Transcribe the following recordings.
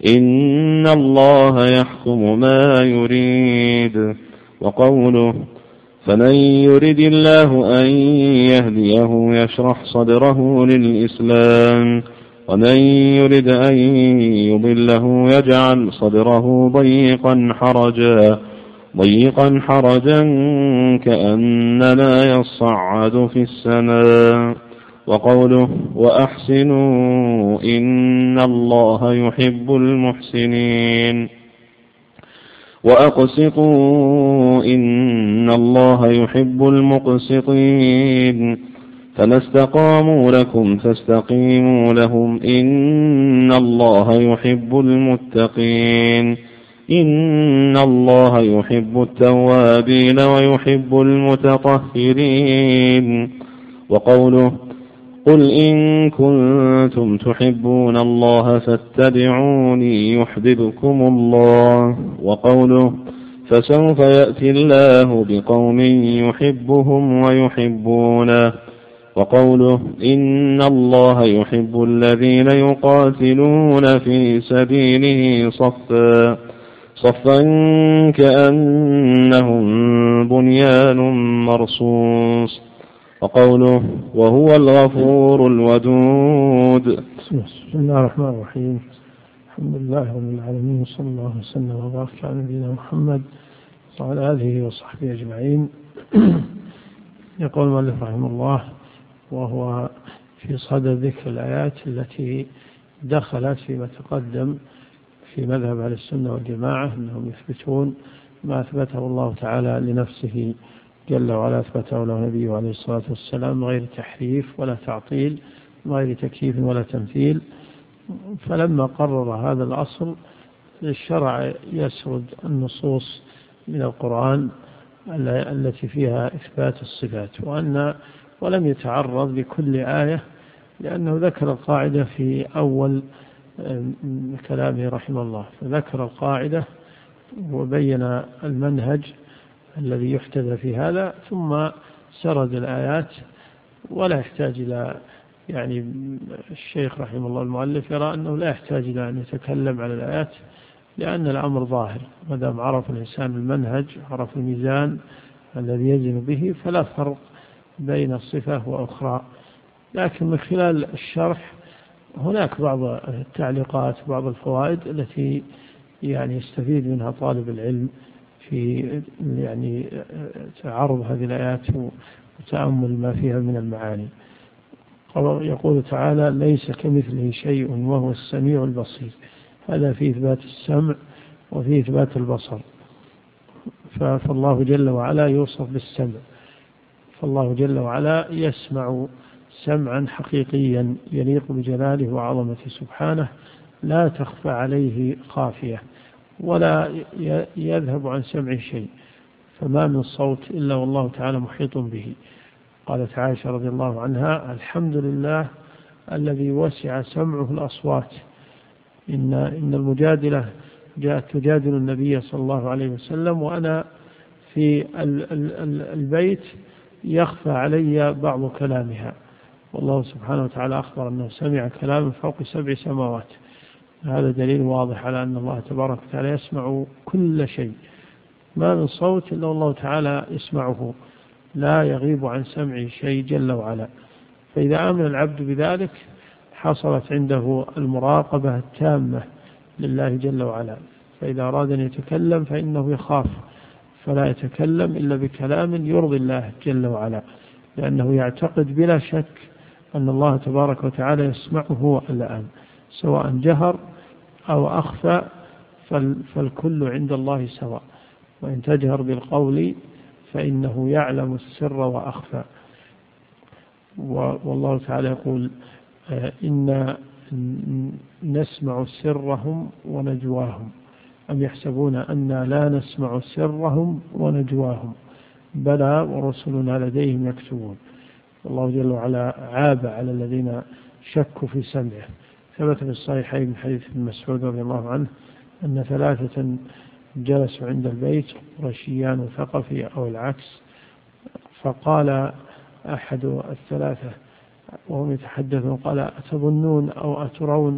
إن الله يحكم ما يريد. وقوله فمن يرد الله أن يهديه يشرح صدره للإسلام ومن يرد أن يضله يجعل صدره ضيقا حرجا كأنما يصعد في السماء. وقوله وأحسنوا إن الله يحب المحسنين وأقسطوا إن الله يحب المقسطين فما استقاموا لكم فاستقيموا لهم إن الله يحب المتقين إن الله يحب التوابين ويحب المتطهرين. وقوله قل إن كنتم تحبون الله فاتبعوني يحببكم الله. وقوله فسوف يأتي الله بقوم يحبهم ويحبونه. وقوله إن الله يحب الذين يقاتلون في سبيله صفا كأنهم بنيان مرصوص. وقوله وهو الغفور الودود. بسم الله الرحمن الرحيم. الحمد لله رب العالمين، صلى الله وسلم وبارك على نبينا محمد وعلى آله وصحبه أجمعين. يقول المؤلف رحمه الله وهو في صدد ذكر الآيات التي دخلت فيما تقدم في مذهب أهل السنة والجماعة أنهم يثبتون ما أثبته الله تعالى لنفسه جل وعلا، أثبته له نبيه عليه الصلاة والسلام غير تحريف ولا تعطيل، غير تكييف ولا تمثيل. فلما قرر هذا الأصل الشرع يسرد النصوص من القرآن التي فيها إثبات الصفات، ولم يتعرض لكل آية، لأنه ذكر القاعدة في أول كلامه رحمه الله، فذكر القاعدة وبين المنهج الذي يحتذى في هذا، ثم سرد الآيات. ولا يحتاج إلى الشيخ رحمه الله المؤلف يرى أنه لا يحتاج إلى أن يتكلم على الآيات، لأن الأمر ظاهر، ما دام عرف الإنسان المنهج، عرف الميزان الذي يزن به، فلا فرق بين الصفة وأخرى. لكن من خلال الشرح هناك بعض التعليقات، بعض الفوائد التي يستفيد منها طالب العلم في تعرض هذه الآيات وتأمل ما فيها من المعاني. يقول تعالى ليس كمثله شيء وهو السميع البصير، هذا في إثبات السمع وفي إثبات البصر. فالله جل وعلا يوصف بالسمع، فالله جل وعلا يسمع سمعا حقيقيا يليق بجلاله وعظمته سبحانه، لا تخفى عليه خافية ولا يذهب عن سمع شيء، فما من صوت إلا والله تعالى محيط به. قالت عائشة رضي الله عنها الحمد لله الذي وسع سمعه الأصوات. إن المجادلة جاءت تجادل النبي صلى الله عليه وسلم وأنا في البيت يخفى علي بعض كلامها، والله سبحانه وتعالى أخبر أنه سمع كلام فوق 7 سماوات. هذا دليل واضح على أن الله تبارك وتعالى يسمع كل شيء، ما من صوت إلا الله تعالى يسمعه، لا يغيب عن سمعه شيء جل وعلا. فإذا آمن العبد بذلك حصلت عنده المراقبة التامة لله جل وعلا. فإذا أراد أن يتكلم فإنه يخاف، فلا يتكلم إلا بكلام يرضي الله جل وعلا، لأنه يعتقد بلا شك أن الله تبارك وتعالى يسمعه الآن، سواء جهر أو أخفى، فالكل عند الله سواء. وإن تجهر بالقول فإنه يعلم السر وأخفى. والله تعالى يقول إنا نسمع سرهم ونجواهم أم يحسبون أننا لا نسمع سرهم ونجواهم بلى ورسلنا لديهم يكتبون. الله جل وعلا عاب على الذين شكوا في سمعه. ثبت في الصحيحين من حديث ابن مسعود رضي الله عنه أن 3 جلسوا عند البيت، قرشيان وثقفي أو العكس، فقال أحد ال3 وهم يتحدثون قال أتظنون أو أترون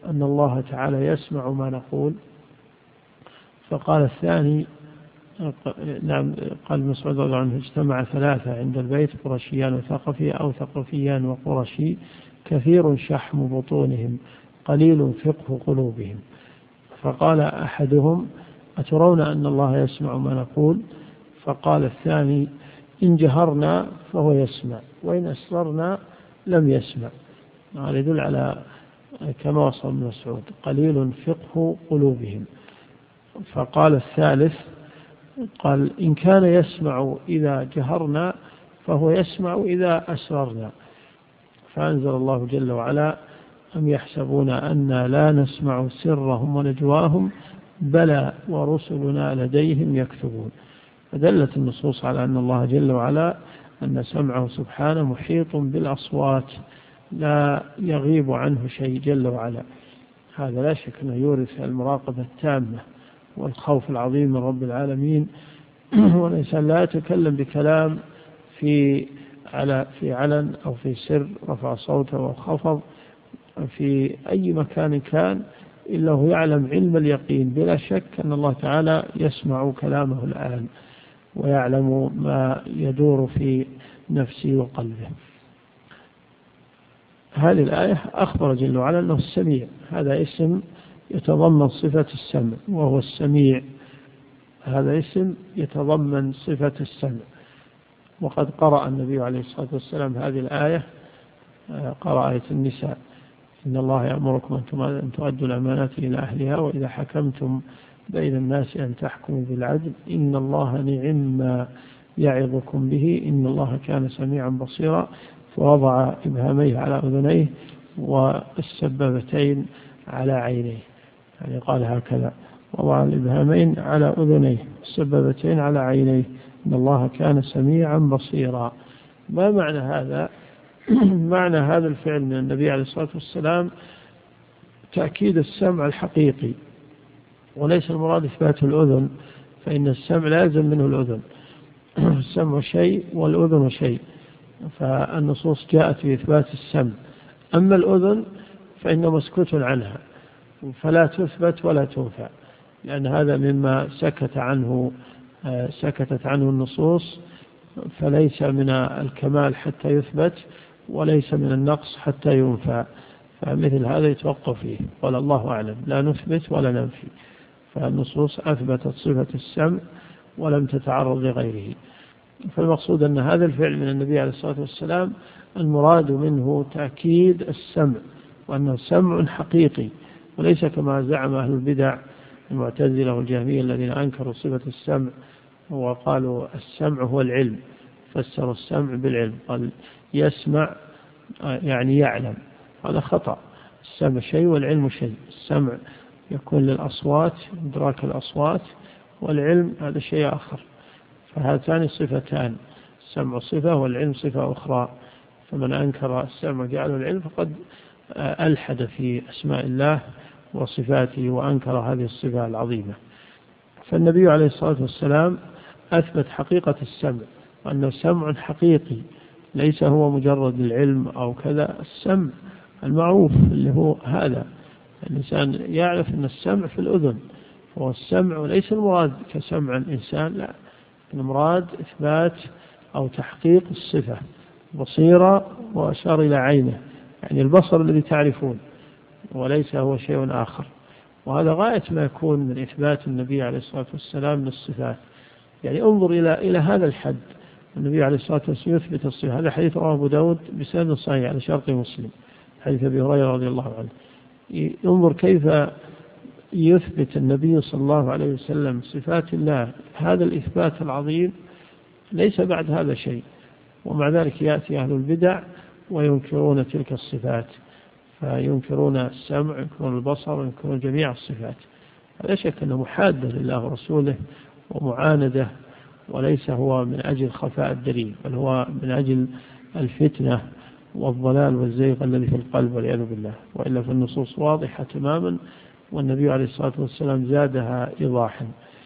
أن الله تعالى يسمع ما نقول. فقال الثاني نعم، قال مسعود رضي الله عنه اجتمع ثلاثة عند البيت، قرشيان وثقفي أو ثقفيان وقرشي، كثير شحم بطونهم قليل فقه قلوبهم. فقال أحدهم أترون أن الله يسمع ما نقول؟ فقال الثاني إن جهرنا فهو يسمع وإن أسررنا لم يسمع. هذا يدل على كما وصل ابن مسعود قليل فقه قلوبهم. فقال الثالث قال إن كان يسمع إذا جهرنا فهو يسمع إذا أسررنا. فأنزل الله جل وعلا أم يحسبون أنا لا نسمع سرهم ونجواهم بلى ورسلنا لديهم يكتبون. فدلت النصوص على أن الله جل وعلا أن سمعه سبحانه محيط بالأصوات لا يغيب عنه شيء جل وعلا. هذا لا شك أنه يورث المراقبة التامة والخوف العظيم من رب العالمين. والإنسان لا يتكلم بكلام في علن أو في سر، رفع صوته وخفض في أي مكان كان، إلا هو يعلم علم اليقين بلا شك أن الله تعالى يسمع كلامه الآن ويعلم ما يدور في نفسه وقلبه. هذه الآية أخبر جل وعلا أنه السميع، هذا اسم يتضمن صفة السمع وهو السميع، هذا اسم يتضمن صفة السمع. وقد قرأ النبي عليه الصلاة والسلام هذه الآية، قرأ آية النساء إن الله يأمركم أن تؤدوا الأمانات إلى أهلها وإذا حكمتم بين الناس أن تحكموا بالعدل إن الله نعم ما يعظكم به إن الله كان سميعا بصيرا. فوضع إبهاميه على أذنيه والسبابتين على عينيه، يعني قال هكذا وضع الإبهامين على أذنيه والسبابتين على عينيه إن الله كان سميعا بصيرا. ما معنى هذا؟ معنى هذا الفعل من النبي عليه الصلاة والسلام تأكيد السمع الحقيقي، وليس المراد إثبات الأذن، فإن السمع لازم منه الأذن، السمع شيء والأذن شيء، فالنصوص جاءت بإثبات السمع. أما الأذن فإنه مسكوت عنها فلا تثبت ولا تنفع، لأن هذا مما سكتت عنه النصوص، فليس من الكمال حتى يثبت وليس من النقص حتى ينفع، فمثل هذا يتوقف فيه. قال الله أعلم لا نثبت ولا ننفي، فالنصوص أثبتت صفة السمع ولم تتعرض لغيره. فالمقصود أن هذا الفعل من النبي عليه الصلاة والسلام المراد منه تأكيد السمع، وأنه سمع حقيقي وليس كما زعم أهل البدع المعتزلة والجهمية الذين أنكروا صفة السمع وقالوا السمع هو العلم، فسروا السمع بالعلم، قال يسمع يعني يعلم، هذا خطأ. السمع شيء والعلم شيء، السمع يكون للأصوات إدراك الأصوات، والعلم هذا شيء آخر، فهاتان صفتان، السمع صفة والعلم صفة أخرى. فمن أنكر السمع جعله العلم فقد ألحد في أسماء الله وصفاته وأنكر هذه الصفة العظيمة. فالنبي عليه الصلاة والسلام أثبت حقيقة السمع وأنه سمع حقيقي، ليس هو مجرد العلم أو كذا، السمع المعروف اللي هو هذا، الإنسان يعرف أن السمع في الأذن، هو السمع وليس المراد كسمع الإنسان، لا، المراد إثبات أو تحقيق الصفة. بصيرة وأشار إلى عينه، يعني البصر الذي تعرفون، وليس هو شيء آخر. وهذا غاية ما يكون من إثبات النبي عليه الصلاة والسلام للصفات. يعني انظر إلى هذا الحد، النبي عليه الصلاة والسلام يثبت الصفات. هذا حديث رواه أبو داود بسند صحيح على شرط مسلم، حديث أبي هريرة رضي الله عنه. انظر كيف يثبت النبي صلى الله عليه وسلم صفات الله، هذا الإثبات العظيم ليس بعد هذا شيء، ومع ذلك يأتي أهل البدع وينكرون تلك الصفات، فينكرون السمع، ينكرون البصر، وينكرون جميع الصفات. لا شك أنه محادة لله ورسوله ومعاندة، وليس هو من أجل خفاء الدليل، بل هو من أجل الفتنة والضلال والزيغ الذي في القلب والعياذ بالله. وإلا فالنصوص واضحة تماما، والنبي عليه الصلاة والسلام زادها إيضاحا.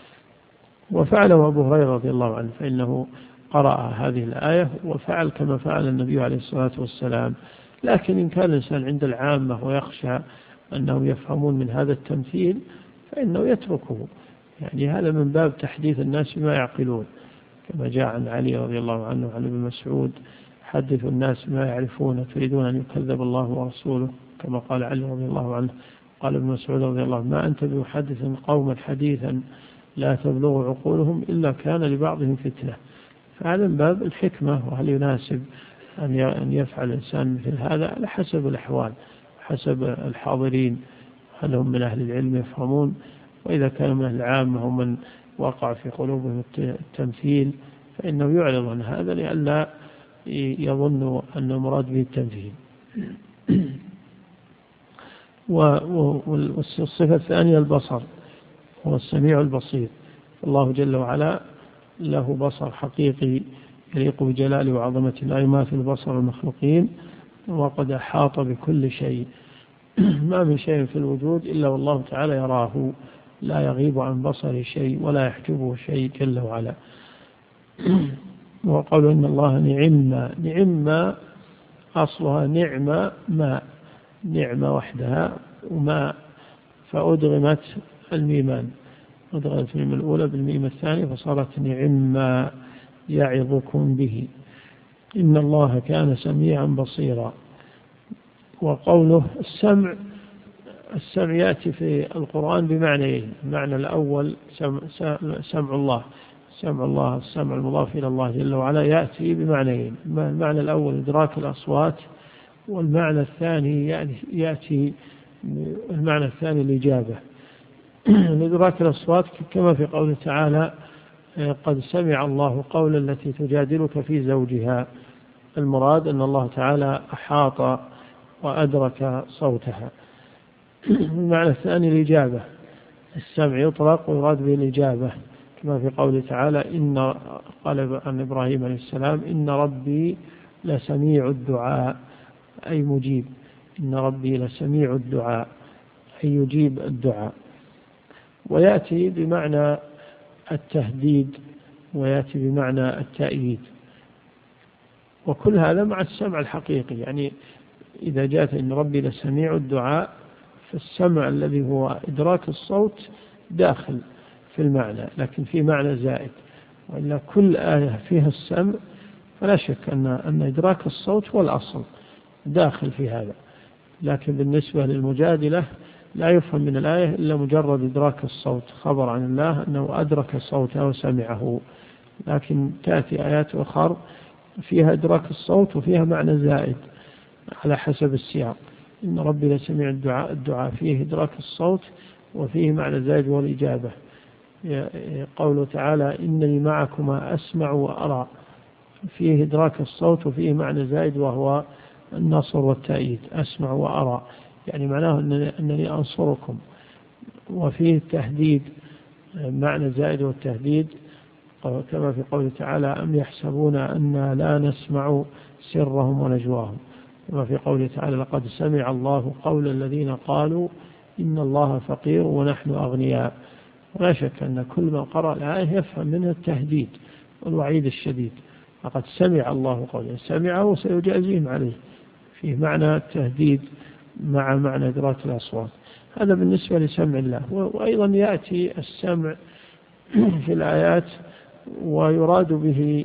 وفعله أبو هريرة رضي الله عنه، فإنه قرأ هذه الآية وفعل كما فعل النبي عليه الصلاة والسلام. لكن إن كان الإنسان عند العامة ويخشى أنهم يفهمون من هذا التمثيل فإنه يتركه، يعني هذا من باب تحديث الناس بما يعقلون، كما جاء عن علي رضي الله عنه عن ابن مسعود: حدثوا الناس بما يعرفون تريدون أن يكذب الله ورسوله، كما قال علي رضي الله عنه. قال ابن مسعود رضي الله عنه: ما أنت بمحدث قوما حديثا لا تبلغ عقولهم إلا كان لبعضهم فتنة. فهذا من باب الحكمة، وهل يناسب أن يفعل الإنسان مثل هذا على حسب الأحوال، حسب الحاضرين، هل هم من أهل العلم يفهمون، وإذا كانوا من أهل العامة هم من وقع في قلوبهم التمثيل فإنه يعرض عن هذا لئلا يظن أن المراد به التمثيل. والصفة الثانية البصر، هو السميع البصير. الله جل وعلا له بصر حقيقي يليق بجلاله وعظمته، أي ما في البصر المخلوقين، وقد أحاط بكل شيء. ما من شيء في الوجود إلا والله تعالى يراه، لا يغيب عن بصره شيء ولا يحجبه شيء جل وعلا. وقالوا إن الله نعم أصلها نعمة ماء، نعمة وحدها وماء، فأدغمت الميمان، أدغمت الميم الأولى بالميم الثانية فصارت نعم يعظكم به. إن الله كان سميعا بصيرا. وقوله السمع يأتي في القرآن بمعنيين: المعنى الأول سمع الله، السمع المضاف إلى الله جل وعلا يأتي بمعنيين: المعنى الأول إدراك الأصوات، والمعنى الثاني يأتي المعنى الثاني الإجابة. إدراك الأصوات كما في قوله تعالى: قد سمع الله قول التي تجادلك في زوجها. المراد أن الله تعالى أحاط وأدرك صوتها. المعنى الثاني الإجابة، السمع يطلق ويراد به الإجابة، كما في قوله تعالى: قال عن إبراهيم عليه السلام: إن ربي لسميع الدعاء، أي مجيب. إن ربي لسميع الدعاء، أي يجيب الدعاء. ويأتي بمعنى التهديد، ويأتي بمعنى التأييد، وكل هذا مع السمع الحقيقي. يعني إذا جاءت إن ربي لسميع الدعاء، فالسمع الذي هو إدراك الصوت داخل في المعنى، لكن في معنى زائد. وإلا كل آية فيها السمع فلا شك أن إدراك الصوت هو الأصل داخل في هذا. لكن بالنسبة للمجادلة لا يفهم من الآية إلا مجرد إدراك الصوت، خبر عن الله أنه أدرك الصوت وسمعه. لكن تأتي آيات أخرى فيها إدراك الصوت وفيها معنى زائد على حسب السياق. إن ربي لسميع الدعاء فيه إدراك الصوت وفيه معنى زائد والإجابة. قوله تعالى: إنني معكما أسمع وأرى، فيه إدراك الصوت وفيه معنى زائد وهو النصر والتأييد. أسمع وأرى يعني معناه أنني أنصركم. وفيه التهديد، معنى زائد والتهديد، كما في قوله تعالى: أم يحسبون أننا لا نسمع سرهم ونجواهم. كما في قوله تعالى: لقد سمع الله قول الذين قالوا إن الله فقير ونحن أغنياء. ولا شك أن كل من قرأ الآية يفهم منها التهديد والوعيد الشديد. لقد سمع الله قوله، سمعه سيجازيهم عليه، فيه معنى التهديد مع معنى إدراك الأصوات. هذا بالنسبة لسمع الله. وأيضا يأتي السمع في الآيات ويراد به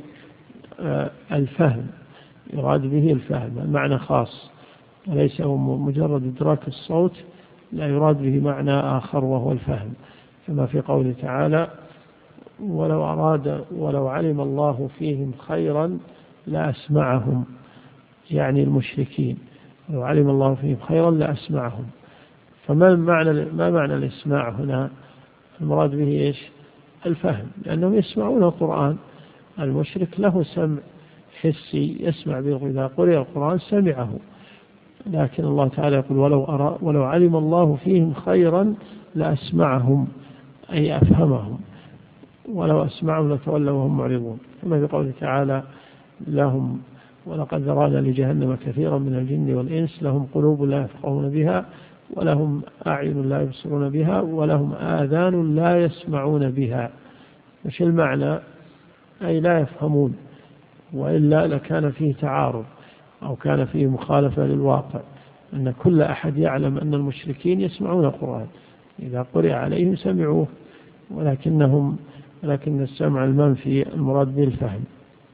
الفهم، يراد به الفهم، المعنى خاص، وليس هو مجرد إدراك الصوت، لا يراد به معنى آخر وهو الفهم، كما في قوله تعالى: ولو علم الله فيهم خيرا لأسمعهم، يعني المشركين، لو علم الله فيهم خيرا لأسمعهم. فما معنى الإسماع هنا؟ المراد به إيش؟ الفهم، لأنهم يسمعون القرآن. المشرك له سمع حسي يسمع به، إذا قرئ القرآن سمعه. لكن الله تعالى يقول: ولو علم الله فيهم خيرا لأسمعهم، أي أفهمهم، ولو أسمعهم لتولوا وهم معرضون. كما في قوله تعالى: لهم ولقد ذرأنا لجهنم كثيرا من الجن والإنس لهم قلوب لا يفقهون بها ولهم أعين لا يبصرون بها ولهم آذان لا يسمعون بها. مش المعنى أي لا يفهمون، وإلا لكان فيه تعارض أو كان فيه مخالفة للواقع. أن كل أحد يعلم أن المشركين يسمعون القرآن، إذا قرئ عليهم سمعوه، ولكن السمع المنفي المراد به الفهم.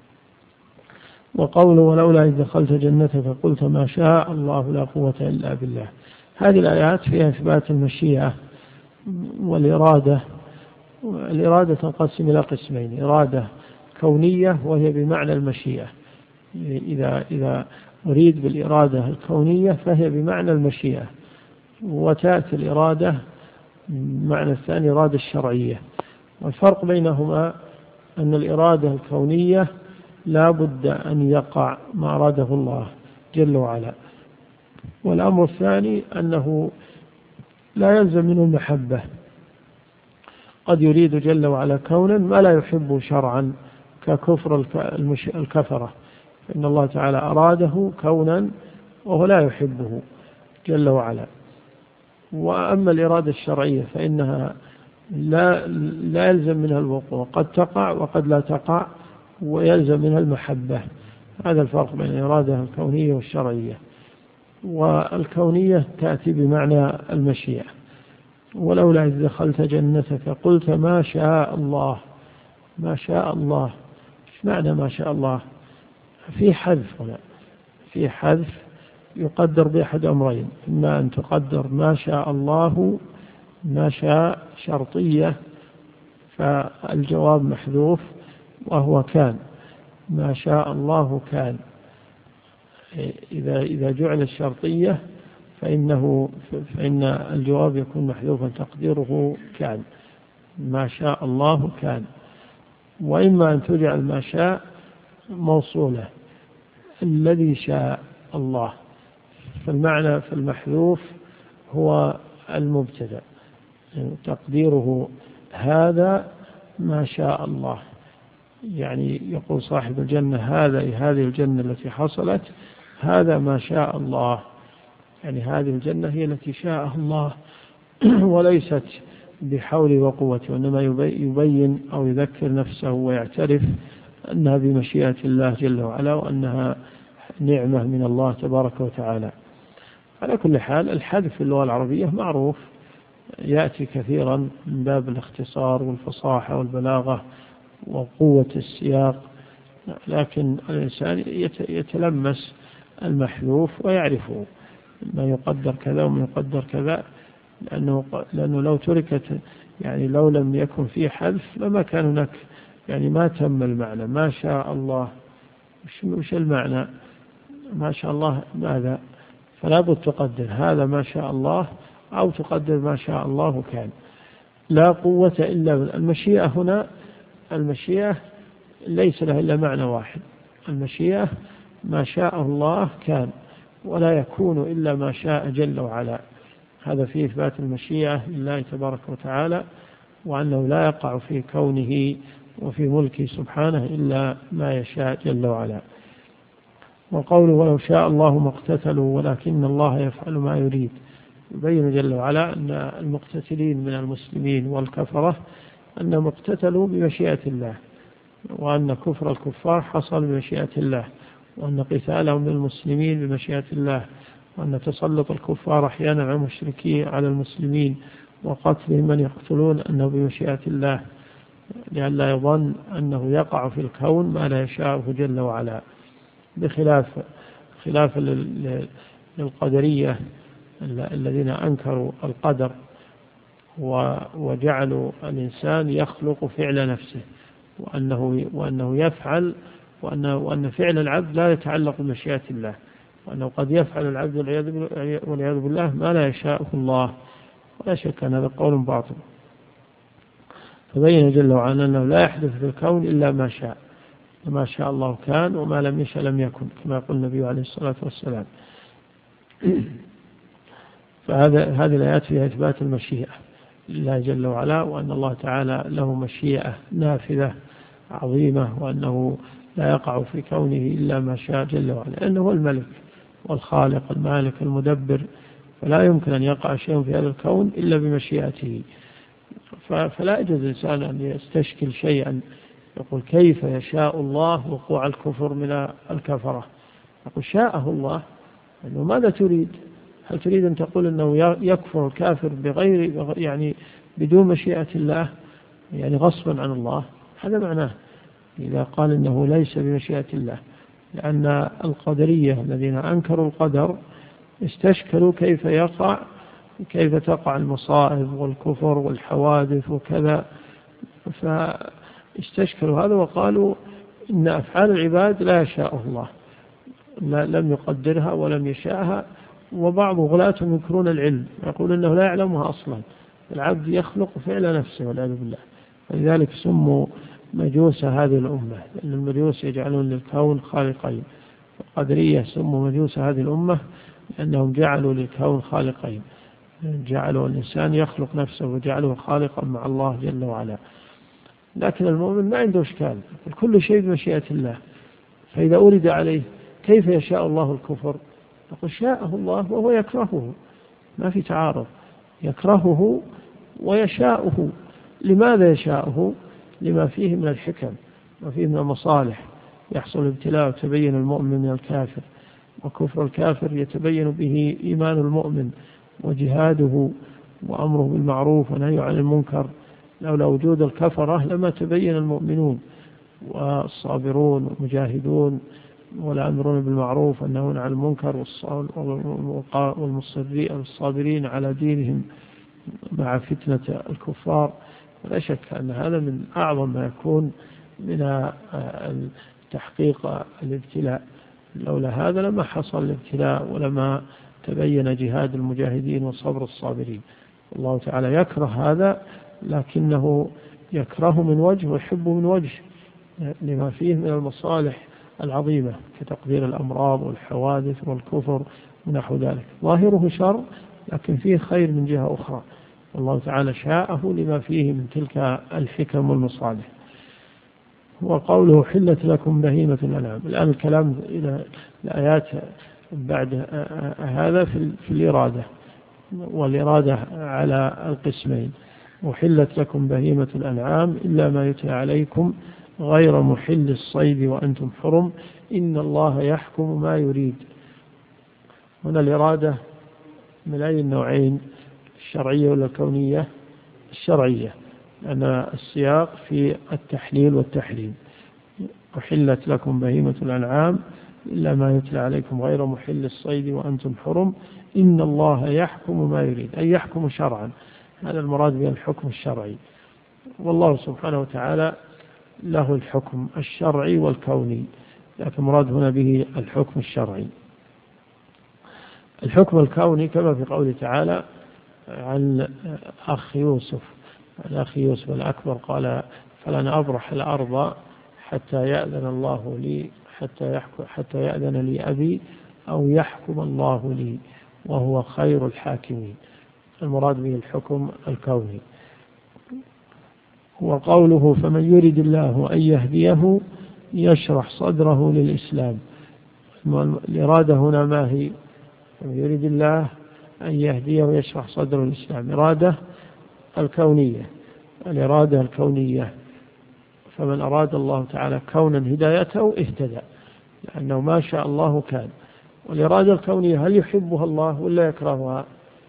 وقوله ولولا إذ دخلت جنتك قلت ما شاء الله لا قوة إلا بالله. هذه الآيات فيها إثبات المشيئة والإرادة. الإرادة تنقسم إلى قسمين: إرادة كونية وهي بمعنى المشيئة، إذا أريد بالإرادة الكونية فهي بمعنى المشيئة، وتأتي الإرادة بمعنى الثاني إرادة الشرعية. والفرق بينهما أن الإرادة الكونية لا بد أن يقع ما أراده الله جل وعلا، والأمر الثاني أنه لا يلزم منه المحبة. قد يريد جل وعلا كونا ما لا يحبه شرعا ككفر الكفرة، فإن الله تعالى أراده كونا وهو لا يحبه جل وعلا. وأما الإرادة الشرعية فإنها لا يلزم منها الوقوع، قد تقع وقد لا تقع، ويلزم منها المحبة. هذا الفرق بين الإرادة الكونية والشرعية. والكونية تأتي بمعنى المشيئة. ولولا إذ دخلت جنتك قلت ما شاء الله. ما شاء الله، إيش معنى ما شاء الله؟ في حذف هنا، في حذف يقدر بأحد أمرين: إما أن تقدر ما شاء الله، ما شاء شرطية فالجواب محذوف وهو كان، ما شاء الله كان. إذا جعل الشرطية فإن الجواب يكون محذوفا تقديره كان، ما شاء الله كان. وإما أن تجعل ما شاء موصولة، الذي شاء الله، فالمعنى في المحذوف هو المبتدأ، تقديره هذا ما شاء الله. يعني يقول صاحب الجنة هذه الجنة التي حصلت هذا ما شاء الله، يعني هذه الجنة هي التي شاء الله وليست بحول وقوته، وإنما يبين أو يذكر نفسه ويعترف أنها بمشيئة الله جل وعلا، وأنها نعمة من الله تبارك وتعالى. على كل حال الحذف في اللغة العربية معروف، يأتي كثيرا من باب الاختصار والفصاحة والبلاغة وقوة السياق، لكن الإنسان يتلمس المحذوف ويعرفه، ما يقدر كذا وما يقدر كذا، لأنه لو تركت، يعني لو لم يكن فيه حذف لما كان هناك، يعني ما تم المعنى. ما شاء الله وش المعنى؟ ما شاء الله ماذا؟ فلا بد تقدر هذا ما شاء الله، أو تقدر ما شاء الله كان. لا قوة إلا بالله. المشيئة هنا، المشيئة ليس لها إلا معنى واحد، المشيئة ما شاء الله كان، ولا يكون إلا ما شاء جل وعلا. هذا فيه إثبات المشيئة لله تبارك وتعالى، وأنه لا يقع في كونه وفي ملكه سبحانه إلا ما يشاء جل وعلا. وقوله ولو شاء الله ما اقتتلوا ولكن الله يفعل ما يريد، يبين جل وعلا أن المقتتلين من المسلمين والكفرة أنهم اقتتلوا بمشيئة الله، وأن كفر الكفار حصل بمشيئة الله، وأن قتالهم للمسلمين بمشيئة الله، وأن تسلط الكفار أحيانا على المشركين على المسلمين وقتلهم من يقتلون أنه بمشيئة الله، لئلا يظن أنه يقع في الكون ما لا يشاءه جل وعلا، خلاف للقدرية الذين أنكروا القدر وجعلوا الإنسان يخلق فعل نفسه، وأنه يفعل، وأن فعل العبد لا يتعلق بمشيئة الله، وأنه قد يفعل العبد والعياذ بالله ما لا يشاءه الله، ولا شك أن هذا قول باطل. فبين جل وعلا أنه لا يحدث في الكون إلا ما شاء، ما شاء الله كان، وما لم يشاء لم يكن، كما يقول النبي عليه الصلاة والسلام. فهذه الآيات فيها إثبات المشيئة لله جل وعلا، وأن الله تعالى له مشيئة نافذة عظيمة، وأنه لا يقع في كونه إلا ما شاء جل وعلا، لأنه هو الملك والخالق المالك المدبر، فلا يمكن أن يقع شيء في هذا الكون إلا بمشيئته. فلا يجوز الإنسان أن يستشكل شيئا يقول كيف يشاء الله وقوع الكفر من الكفرة. يقول شاءه الله، أنه ماذا تريد؟ هل تريد أن تقول أنه يكفر الكافر بغير يعني بدون مشيئة الله، يعني غصبا عن الله؟ هذا معناه إذا قال أنه ليس بمشيئة الله، لأن القدرية الذين أنكروا القدر استشكلوا كيف تقع المصائب والكفر والحوادث وكذا، فاستشكلوا هذا وقالوا إن أفعال العباد لا يشاء الله، لم يقدرها ولم يشاءها. وبعض غلاة ينكرون العلم، يقول إنه لا يعلمها أصلا، العبد يخلق فعل نفسه والعياذ بالله. فلذلك سموا مجوس هذه الأمة، لأن المجوس يجعلون للكون خالقين. القدرية سموا مجوس هذه الأمة لأنهم جعلوا للكون خالقين، جعلوا الإنسان يخلق نفسه وجعله خالقا مع الله جل وعلا. لكن المؤمن ما عنده إشكال، كل شيء بمشيئة الله. فإذا أورد عليه كيف يشاء الله الكفر، يقول شاءه الله وهو يكرهه، ما في تعارض، يكرهه ويشاءه. لماذا يشاءه؟ لما فيه من الحكم وفيه من المصالح، يحصل ابتلاء وتبين المؤمن من الكافر، وكفر الكافر يتبين به إيمان المؤمن وجهاده وأمره بالمعروف ونهيه عن المنكر. لولا وجود الكفرة لما تبين المؤمنون والصابرون والمجاهدون والآمرون بالمعروف والناهون عن المنكر والصابرين على دينهم مع فتنة الكفار. لا شك أن هذا من أعظم ما يكون من تحقيق الابتلاء. لولا هذا لما حصل الابتلاء ولما تبين جهاد المجاهدين وصبر الصابرين. الله تعالى يكره هذا، لكنه يكره من وجه ويحب من وجه لما فيه من المصالح العظيمة كتقدير الأمراض والحوادث والكفر ونحو ذلك. ظاهره شر لكن فيه خير من جهة أخرى، الله تعالى شاءه لما فيه من تلك الحكم والمصالح. وقوله حلت لكم بهيمة الأنعام. الآن الكلام إلى الآيات بعد هذا في الإرادة، والإرادة على القسمين. وحلت لكم بهيمة الأنعام إلا ما يتلى عليكم غير محل الصيد وأنتم حرم إن الله يحكم ما يريد. هنا الإرادة من أي النوعين، الشرعية ولا الكونية؟ الشرعية، لأن السياق في التحليل والتحريم. وحلت لكم بهيمة الأنعام إلا ما يتلى عليكم غير محل الصيد وأنتم حرم إن الله يحكم ما يريد، أي يحكم شرعا. هذا المراد به الحكم الشرعي، والله سبحانه وتعالى له الحكم الشرعي والكوني، لكن مراد هنا به الحكم الشرعي. الحكم الكوني كما في قوله تعالى عن أخ يوسف، الأكبر قال فلن أبرح الأرض حتى يأذن الله لي حتى يأذن لي أبي أو يحكم الله لي وهو خير الحاكمين. المراد به الحكم الكوني. وقوله فمن يريد الله أن يهديه يشرح صدره للإسلام. الإرادة هنا ما هي؟ فمن يريد الله أن يهديه يشرح صدره للإسلام، إرادة الكونية، الإرادة الكونية. فمن أراد الله تعالى كونا هدايته اهتدى، لأنه ما شاء الله كان. والإرادة الكونية هل يحبها الله ولا يكرهها؟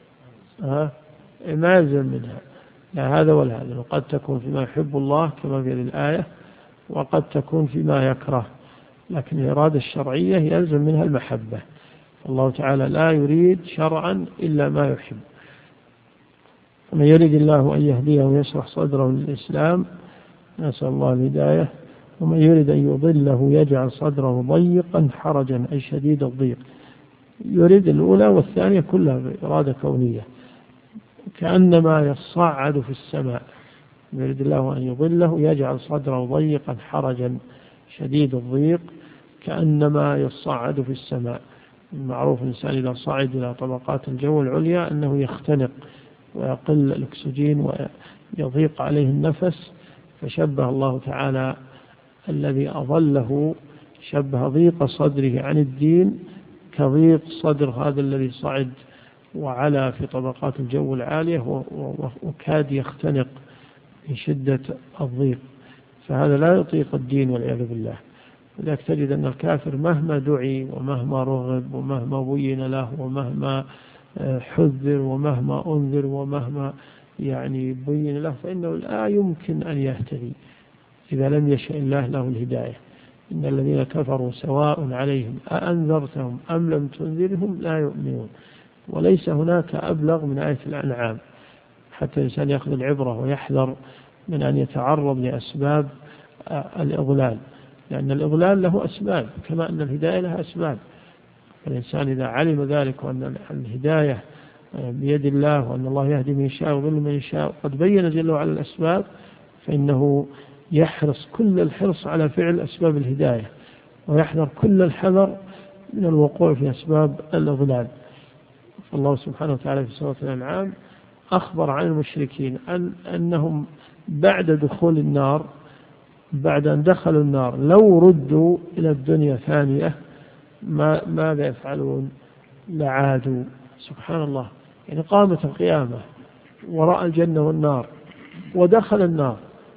ما يلزم منها لا هذا ولا هذا، وقد تكون فيما يحب الله كما في الآية، وقد تكون فيما يكره. لكن الإرادة الشرعية يلزم منها المحبة، الله تعالى لا يريد شرعا إلا ما يحب. ومن يريد الله أن يهديه ويشرح صدره للإسلام نسأل الله الهداية. ومن يريد أن يضله يجعل صدره ضيقا حرجا أي شديد الضيق. يريد الأولى والثانية كلها إرادة كونية، كأنما يصعد في السماء. يريد الله أن يضله يجعل صدره ضيقا حرجا شديد الضيق كأنما يصعد في السماء. المعروف الإنسان إذا صعد إلى طبقات الجو العليا أنه يختنق ويقل الأكسجين ويضيق عليه النفس، فشبه الله تعالى الذي أضله، شبه ضيق صدره عن الدين كضيق صدر هذا الذي صعد وعلى في طبقات الجو العالية وكاد يختنق من شدة الضيق، فهذا لا يطيق الدين والعياذ بالله. لذلك تجد أن الكافر مهما دعي ومهما رغب ومهما بين له ومهما حذر ومهما أنذر ومهما يعني بين له فإنه لا يمكن أن يهتدي إذا لم يشاء الله له الهداية. إن الذين كفروا سواء عليهم أأنذرتهم أم لم تنذرهم لا يؤمنون. وليس هناك أبلغ من آية الأنعام حتى الإنسان يأخذ العبرة ويحذر من أن يتعرض لأسباب الإضلال، لأن الإضلال له أسباب كما أن الهداية لها أسباب. الإنسان إذا علم ذلك وأن الهداية بيد الله وأن الله يهدي من يشاء ويضل من يشاء قد بين جل وعلا الأسباب، فإنه يحرص كل الحرص على فعل أسباب الهداية ويحذر كل الحذر من الوقوع في أسباب الإضلال. فالله سبحانه وتعالى في سورة الأنعام أخبر عن المشركين أنهم بعد دخول النار، بعد أن دخلوا النار لو ردوا إلى الدنيا ثانية ماذا يفعلون؟ لعادوا. سبحان الله، يعني قامت القيامة ورأى الجنة والنار ودخل النار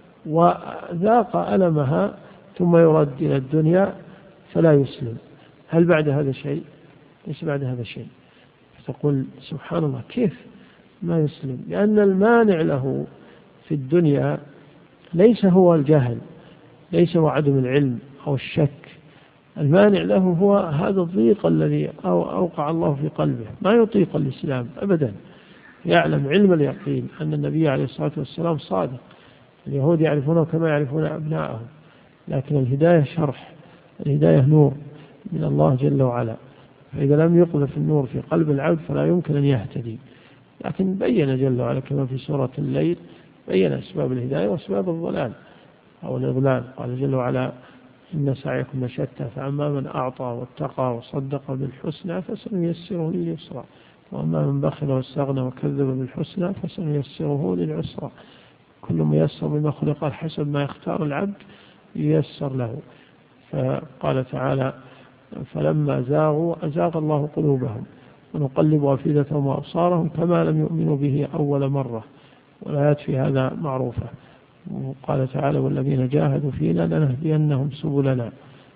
وذاق ألمها ثم يرد إلى الدنيا فلا يسلم. هل بعد هذا شيء؟ ليس بعد هذا شيء. فتقول سبحان الله كيف ما يسلم؟ لأن المانع له في الدنيا ليس هو الجهل، ليس هو عدم العلم أو الشك، المانع له هو هذا الضيق الذي أوقع الله في قلبه، ما يطيق الإسلام أبدا. يعلم علم اليقين أن النبي عليه الصلاة والسلام صادق، اليهود يعرفونه كما يعرفون أبناءهم، لكن الهداية شرح، الهداية نور من الله جل وعلا، فإذا لم يقذف النور في قلب العبد فلا يمكن أن يهتدي. لكن بين جل وعلا كما في سورة الليل بين أسباب الهداية وأسباب الضلال أو الإضلال. قال جل وعلا إن سعيكم لشتى فأما من أعطى واتقى وصدق بالحسنى فسنيسره لليسرى وأما من بخل واستغنى وكذب بالحسنى فسنيسره للعسرى. كل ميسر بما خلق حسب ما يختار العبد ييسر له. فقال تعالى فلما زاغوا أزاغ الله قلوبهم ونقلب أفئدتهم وأبصارهم كما لم يؤمنوا به أول مرة، والآيات في هذا معروفة. وقال تعالى والذين جاهدوا فينا لنهدينهم سبلنا.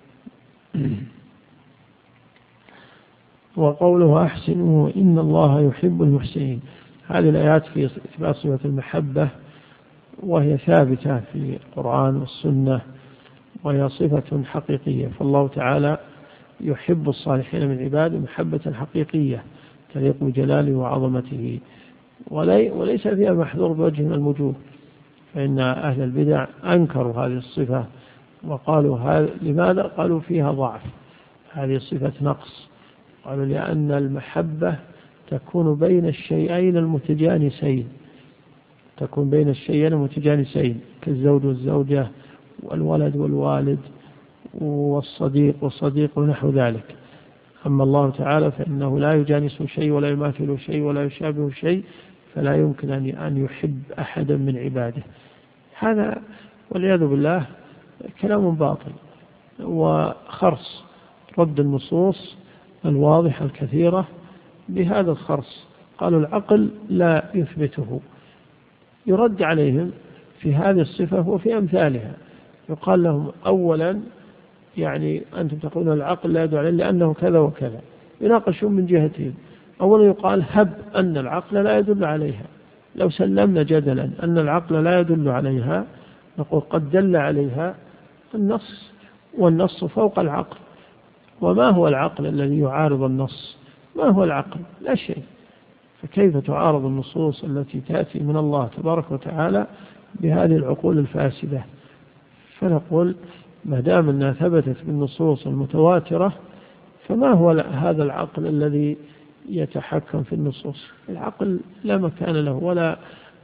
وقوله أحسنوا إن الله يحب المحسنين. هذه الآيات في إثبات صفة المحبة وهي ثابتة في القرآن والسنة وهي صفة حقيقية، فالله تعالى يحب الصالحين من عباده محبة حقيقية تليق بجلاله وعظمته وليس فيها محذور بوجه من الوجوه. فإن أهل البدع أنكروا هذه الصفة وقالوا لماذا؟ قالوا فيها ضعف، هذه صفة نقص. قالوا لأن المحبة تكون بين الشيئين المتجانسين، تكون بين الشيئين المتجانسين كالزوج والزوجة والولد والوالد والصديق والصديق ونحو ذلك. أما الله تعالى فإنه لا يجانس شيء ولا يماثل شيء ولا يشابه شيء، فلا يمكن أن يحب أحدا من عباده. هذا والعياذ بالله كلام باطل وخرص، رد النصوص الواضحة الكثيرة بهذا الخرص. قالوا العقل لا يثبته، يرد عليهم في هذه الصفة وفي أمثالها. يقال لهم أولا يعني أنتم تقولون العقل لا يدل عليه لأنه كذا وكذا، يناقشون من جهتين. أولا يقال هب أن العقل لا يدل عليها، لو سلمنا جدلا أن العقل لا يدل عليها نقول قد دل عليها النص، والنص فوق العقل. وما هو العقل الذي يعارض النص؟ ما هو العقل؟ لا شيء. فكيف تعارض النصوص التي تأتي من الله تبارك وتعالى بهذه العقول الفاسدة؟ فنقول ما دام أنها ثبتت بالنصوص المتواترة فما هو هذا العقل الذي يتحكم في النصوص؟ العقل لا مكان له ولا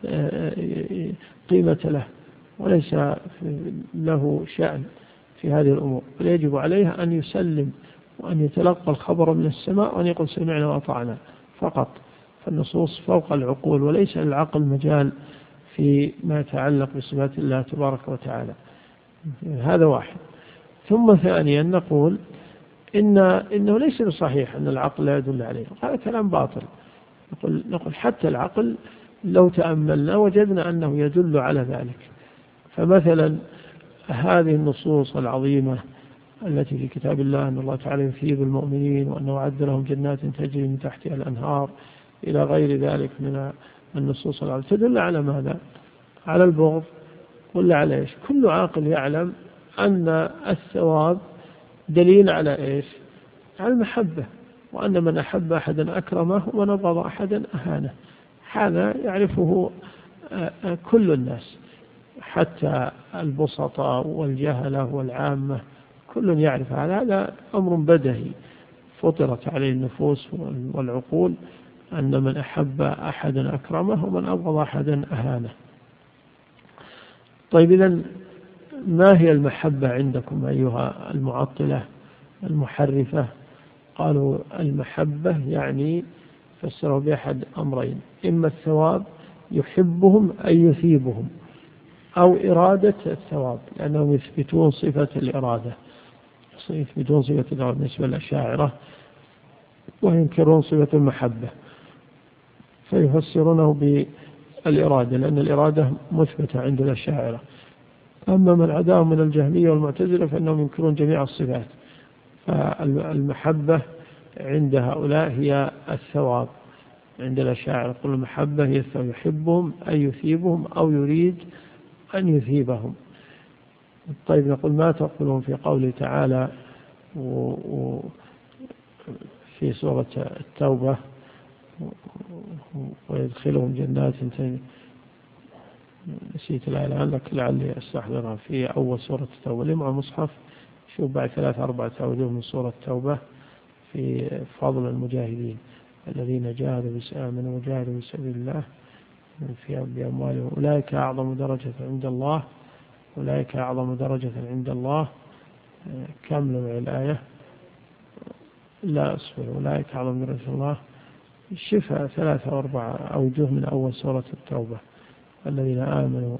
قيمة له وليس له شأن في هذه الأمور، بل يجب عليها أن يسلم وأن يتلقى الخبر من السماء وأن يقول سمعنا وأطعنا فقط. فالنصوص فوق العقول وليس للعقل مجال في ما يتعلق بصفات الله تبارك وتعالى. هذا واحد. ثم ثانيا نقول إنه ليس بصحيح أن العقل لا يدل عليه، هذا كلام باطل. نقول حتى العقل لو تأملنا وجدنا أنه يدل على ذلك. فمثلا هذه النصوص العظيمة التي في كتاب الله أن الله تعالى يثيب المؤمنين وأنه أعد لهم جنات تجري من تحتها الأنهار إلى غير ذلك من النصوص العقل تدل على ماذا؟ على البغض ولا على إيش؟ كل عاقل يعلم أن الثواب دليل على إيش؟ على المحبة، وأن من أحب أحدا أكرمه ومن أبغض أحدا أهانه. هذا يعرفه كل الناس، حتى البسطاء والجهلة والعامة كل يعرف هذا أمر بدهي فطرت عليه النفوس والعقول، أن من أحب أحدا أكرمه ومن أبغض أحدا أهانه. طيب إذن ما هي المحبة عندكم أيها المعطلة المحرفة؟ قالوا المحبة يعني فسروا بأحد أمرين: إما الثواب يحبهم أي يثيبهم، أو إرادة الثواب، لأنهم يثبتون صفة الإرادة، يثبتون صفة الإرادة بالنسبة للأشاعرة، وينكرون صفة المحبة فيفسرونه بالإرادة، لأن الإرادة مثبتة عند الأشاعرة. أما من عداهم من الجهمية والمعتزلة فإنهم ينكرون جميع الصفات. فالمحبة عند هؤلاء هي الثواب، عند الأشاعرة يقول المحبة هي الثواب، يحبهم أي يثيبهم أو يريد أن يثيبهم. طيب نقول ما تقولون في قوله تعالى في سورة التوبة: ويدخلهم جنات نسيت الآية الآن لكن لعلي أستحضرها في أول سورة التوبة. لمع المصحف شوف بعد 3-4 أوجه من سورة التوبة في فضل المجاهدين الذين جاهدوا آمنوا وجاهدوا في سبيل الله بأموالهم أولئك أعظم درجة عند الله، أولئك أعظم درجة عند الله. كملوا الآية، لا أصبر، أولئك أعظم درجة الله. الشفاء 3-4 أوجه من أول سورة التوبة: الذين آمنوا،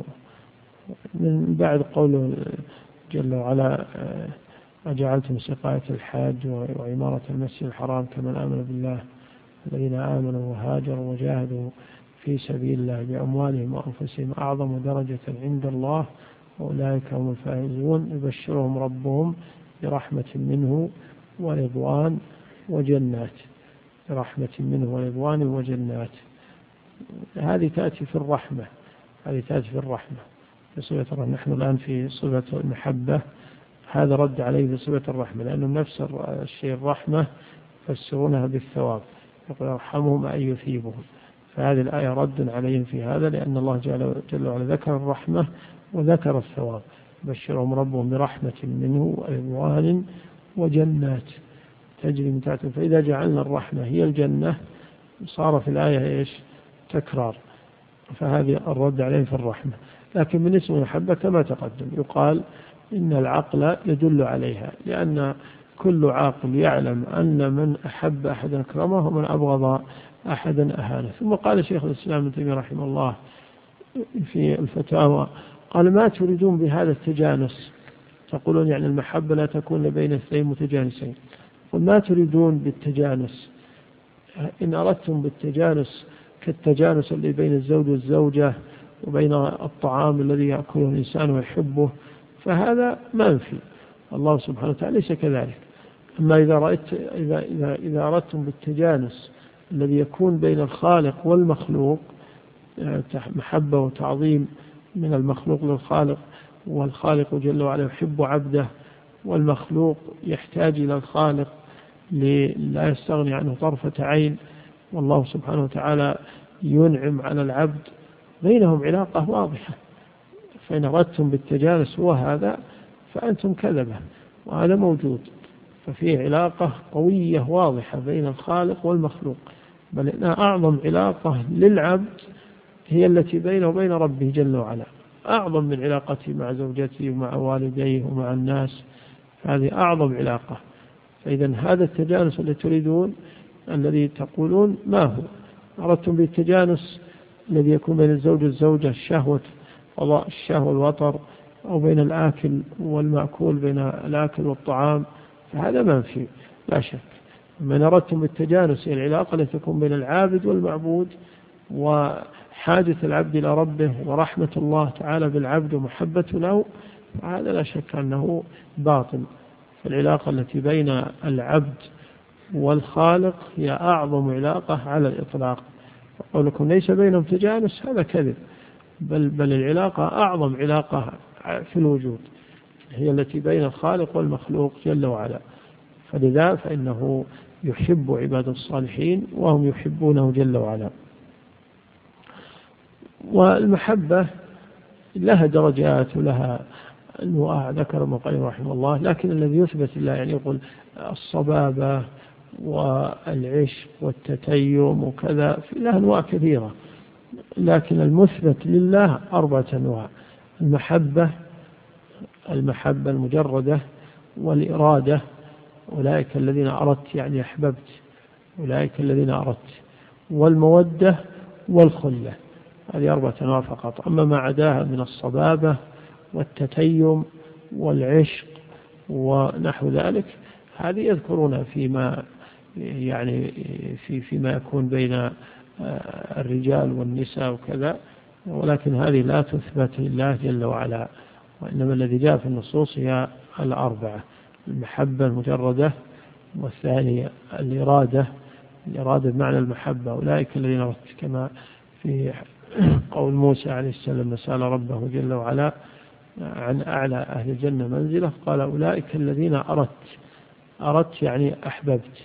من بعد قوله جل وعلا: أجعلتم سقاية الحاج وعمارة المسجد الحرام كمن آمن بالله، الذين آمنوا وهاجروا وجاهدوا في سبيل الله بأموالهم وأنفسهم أعظم درجة عند الله وأولئك هم الفائزون، يبشرهم ربهم برحمة منه ورضوان وجنات، برحمة منه ورضوان وجنات. هذه تأتي في الرحمة، هذه تأتي في الرحمة بصفة الرحمة. نحن الآن في صفة المحبة، هذا رد عليه بصفة الرحمة، لأنه نفس الشيء الرحمة فسرونها بالثواب، يقول يرحمهم أي يثيبهم. فهذه الآية رد عليهم في هذا، لأن الله جل وعلا ذكر الرحمة وذكر الثواب: بشرهم ربهم برحمة منه ورضوان وجنات تجري من تحتهم. فإذا جعلنا الرحمة هي الجنة صار في الآية إيش؟ تكرار. فهذه الرد عليه في الرحمة. لكن بالنسبة للمحبة كما تقدم يقال إن العقل يدل عليها، لأن كل عاقل يعلم أن من أحب أحدا أكرمه ومن أبغض أحدا أهانه. ثم قال شيخ الإسلام ابن تيمية رحمه الله في الفتاوى قال: ما تريدون بهذا التجانس؟ تقولون يعني المحبة لا تكون بين اثنين متجانسين. وما تريدون بالتجانس؟ إن أردتم بالتجانس كالتجانس اللي بين الزوج والزوجة وبين الطعام الذي يأكله الإنسان ويحبه فهذا منفي، الله سبحانه وتعالى ليس كذلك. أما إذا أردتم بالتجانس الذي يكون بين الخالق والمخلوق، محبة وتعظيم من المخلوق للخالق، والخالق جل وعلا يحب عبده، والمخلوق يحتاج إلى الخالق لا يستغني عنه طرفة عين، والله سبحانه وتعالى ينعم على العبد، بينهم علاقة واضحة. فإن أردتم بالتجانس هو هذا فأنتم كذبة، وهذا موجود. ففيه علاقة قوية واضحة بين الخالق والمخلوق، بل إنها أعظم علاقة للعبد هي التي بينه وبين ربه جل وعلا، أعظم من علاقته مع زوجته ومع والديه ومع الناس. هذه أعظم علاقة. فإذا هذا التجانس الذي تريدون الذي تقولون ما هو؟ أردتم بالتجانس الذي يكون بين الزوج والزوجة الشهوة والوطر، أو بين الآكل والمأكول، بين الآكل والطعام، فهذا منفي لا شك. من أردتم بالتجانس العلاقة التي تكون بين العابد والمعبود، وحاجة العبد إلى ربه، ورحمة الله تعالى بالعبد ومحبته له، هذا لا شك أنه باطل. فالعلاقة التي بين العبد والخالق هي أعظم علاقة على الإطلاق، قولكم ليس بينهم تجانس هذا كذب، بل العلاقة أعظم علاقة في الوجود، هي التي بين الخالق والمخلوق جل وعلا. فلذا فإنه يحب عباد الصالحين وهم يحبونه جل وعلا. والمحبة لها درجات ولها أنواع ذكر ابن القيم رحمه الله، لكن الذي يثبت لله يعني يقول الصبابة والعشق والتتيم وكذا، لها أنواع كثيرة، لكن المثبت لله 4 أنواع: المحبة المجردة، والإرادة، أولئك الذين أردت يعني أحببت، أولئك الذين أردت، والمودة، والخلة. هذه 4 أنواع فقط. أما ما عداها من الصبابة والتتيم والعشق ونحو ذلك هذه يذكرونها فيما يعني فيما يكون بين الرجال والنساء وكذا، ولكن هذه لا تثبت لله جل وعلا، وإنما الذي جاء في النصوص هي 4: المحبة المجردة، والثانية الإرادة بمعنى المحبة، أولئك الذين أردت، كما في قول موسى عليه السلام سأل ربه جل وعلا عن أعلى أهل الجنة منزلة، قال أولئك الذين أردت يعني أحببت.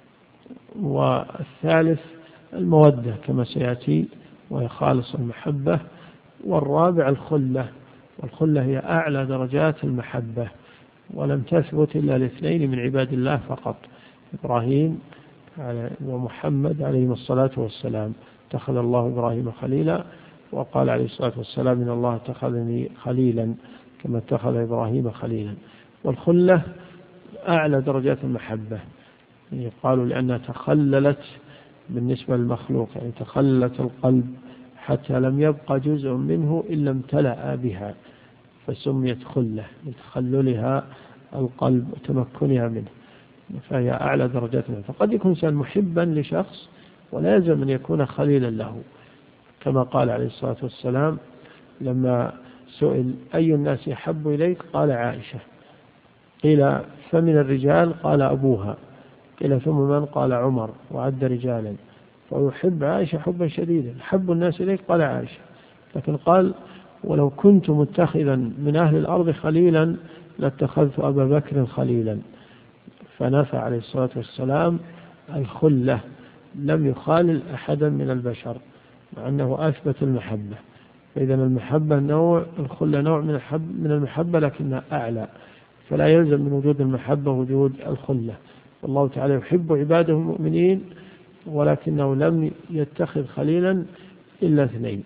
والثالث المودة كما سيأتي وهي خالص المحبة. والرابع الخلة، والخلة هي أعلى درجات المحبة، ولم تثبت إلا ل2 من عباد الله فقط: إبراهيم ومحمد عليهم الصلاة والسلام. اتخذ الله إبراهيم خليلا، وقال عليه الصلاة والسلام إن الله اتخذني خليلا كما اتخذ إبراهيم خليلا. والخلة أعلى درجات المحبة، يعني قالوا لأنها تخللت بالنسبة للمخلوق، يعني تخللت القلب حتى لم يبقى جزء منه إلا امتلأ بها، فسميت خلة لتخللها القلب وتمكنها منه، فهي أعلى درجات منه. فقد يكون إنسان محبا لشخص ولا يلزم أن يكون خليلا له، كما قال عليه الصلاة والسلام لما سئل أي الناس يحب إليك قال عائشة، قيل فمن الرجال قال أبوها، قيل ثم من قال عمر، وعد رجالا، ويحب عائشة حبا شديدا، حب الناس إليك قال عائشة، لكن قال ولو كنت متخذا من أهل الأرض خليلا لاتخذت أبا بكر خليلا. فنفى عليه الصلاة والسلام الخلة، لم يخالل أحدا من البشر، مع أنه أثبت المحبة. فإذا المحبة نوع، الخلة نوع من المحبة لكنها أعلى، فلا يلزم من وجود المحبة وجود الخلة. والله تعالى يحب عباده المؤمنين، ولكنه لم يتخذ خليلا إلا 2.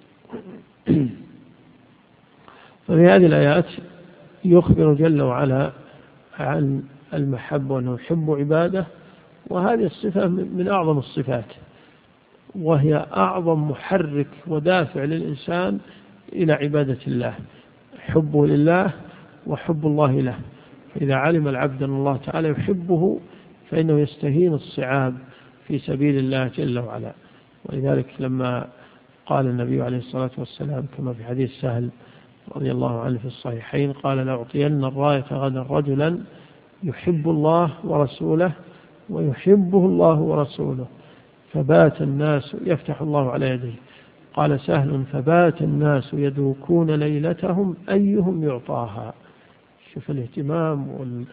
ففي هذه الآيات يخبر جل وعلا عن المحبة وأنه يحب عباده، وهذه الصفة من أعظم الصفات، وهي أعظم محرك ودافع للإنسان إلى عبادة الله، حبه لله وحب الله له. فإذا علم العبد أن الله تعالى يحبه فإنه يستهين الصعاب في سبيل الله جل وعلا. ولذلك لما قال النبي عليه الصلاة والسلام كما في حديث سهل رضي الله عنه في الصحيحين، قال لأعطين الراية غدا رجلا يحب الله ورسوله ويحبه الله ورسوله، فبات الناس، يفتح الله على يديه، قال سهل فبات الناس يدوكون ليلتهم أيهم يعطاها. شوف الاهتمام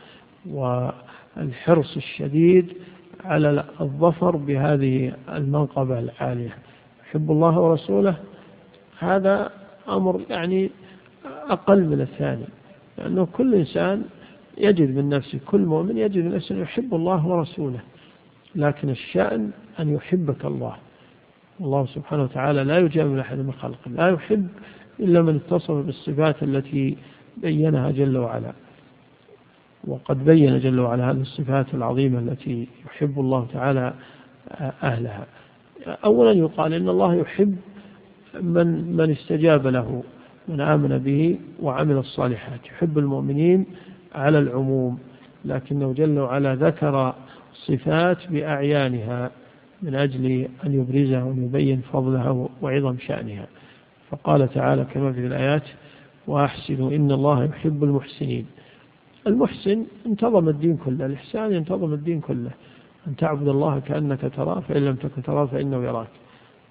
والحرص الشديد على الظفر بهذه المنقبة العالية، يحب الله ورسوله. هذا أمر يعني أقل من الثاني، لأنه كل إنسان يجد من نفسه، كل مؤمن يجد من نفسه يحب الله ورسوله، لكن الشأن أن يحبك الله. الله سبحانه وتعالى لا يجامل أحد من خلقه، لا يحب إلا من اتصف بالصفات التي بينها جل وعلا. وقد بين جل وعلا هذه الصفات العظيمة التي يحب الله تعالى أهلها. أولا يقال إن الله يحب من استجاب له، من آمن به وعمل الصالحات، يحب المؤمنين على العموم، لكنه جل وعلا ذكر صفات بأعيانها من أجل أن يبرزها ويبين فضلها وعظم شأنها. فقال تعالى كما في الآيات وأحسنوا إن الله يحب المحسنين. المحسن انتظم الدين كله، الإحسان ينتظم الدين كله، أن تعبد الله كأنك تراه فإن لم تكن تراه فإنه يراك.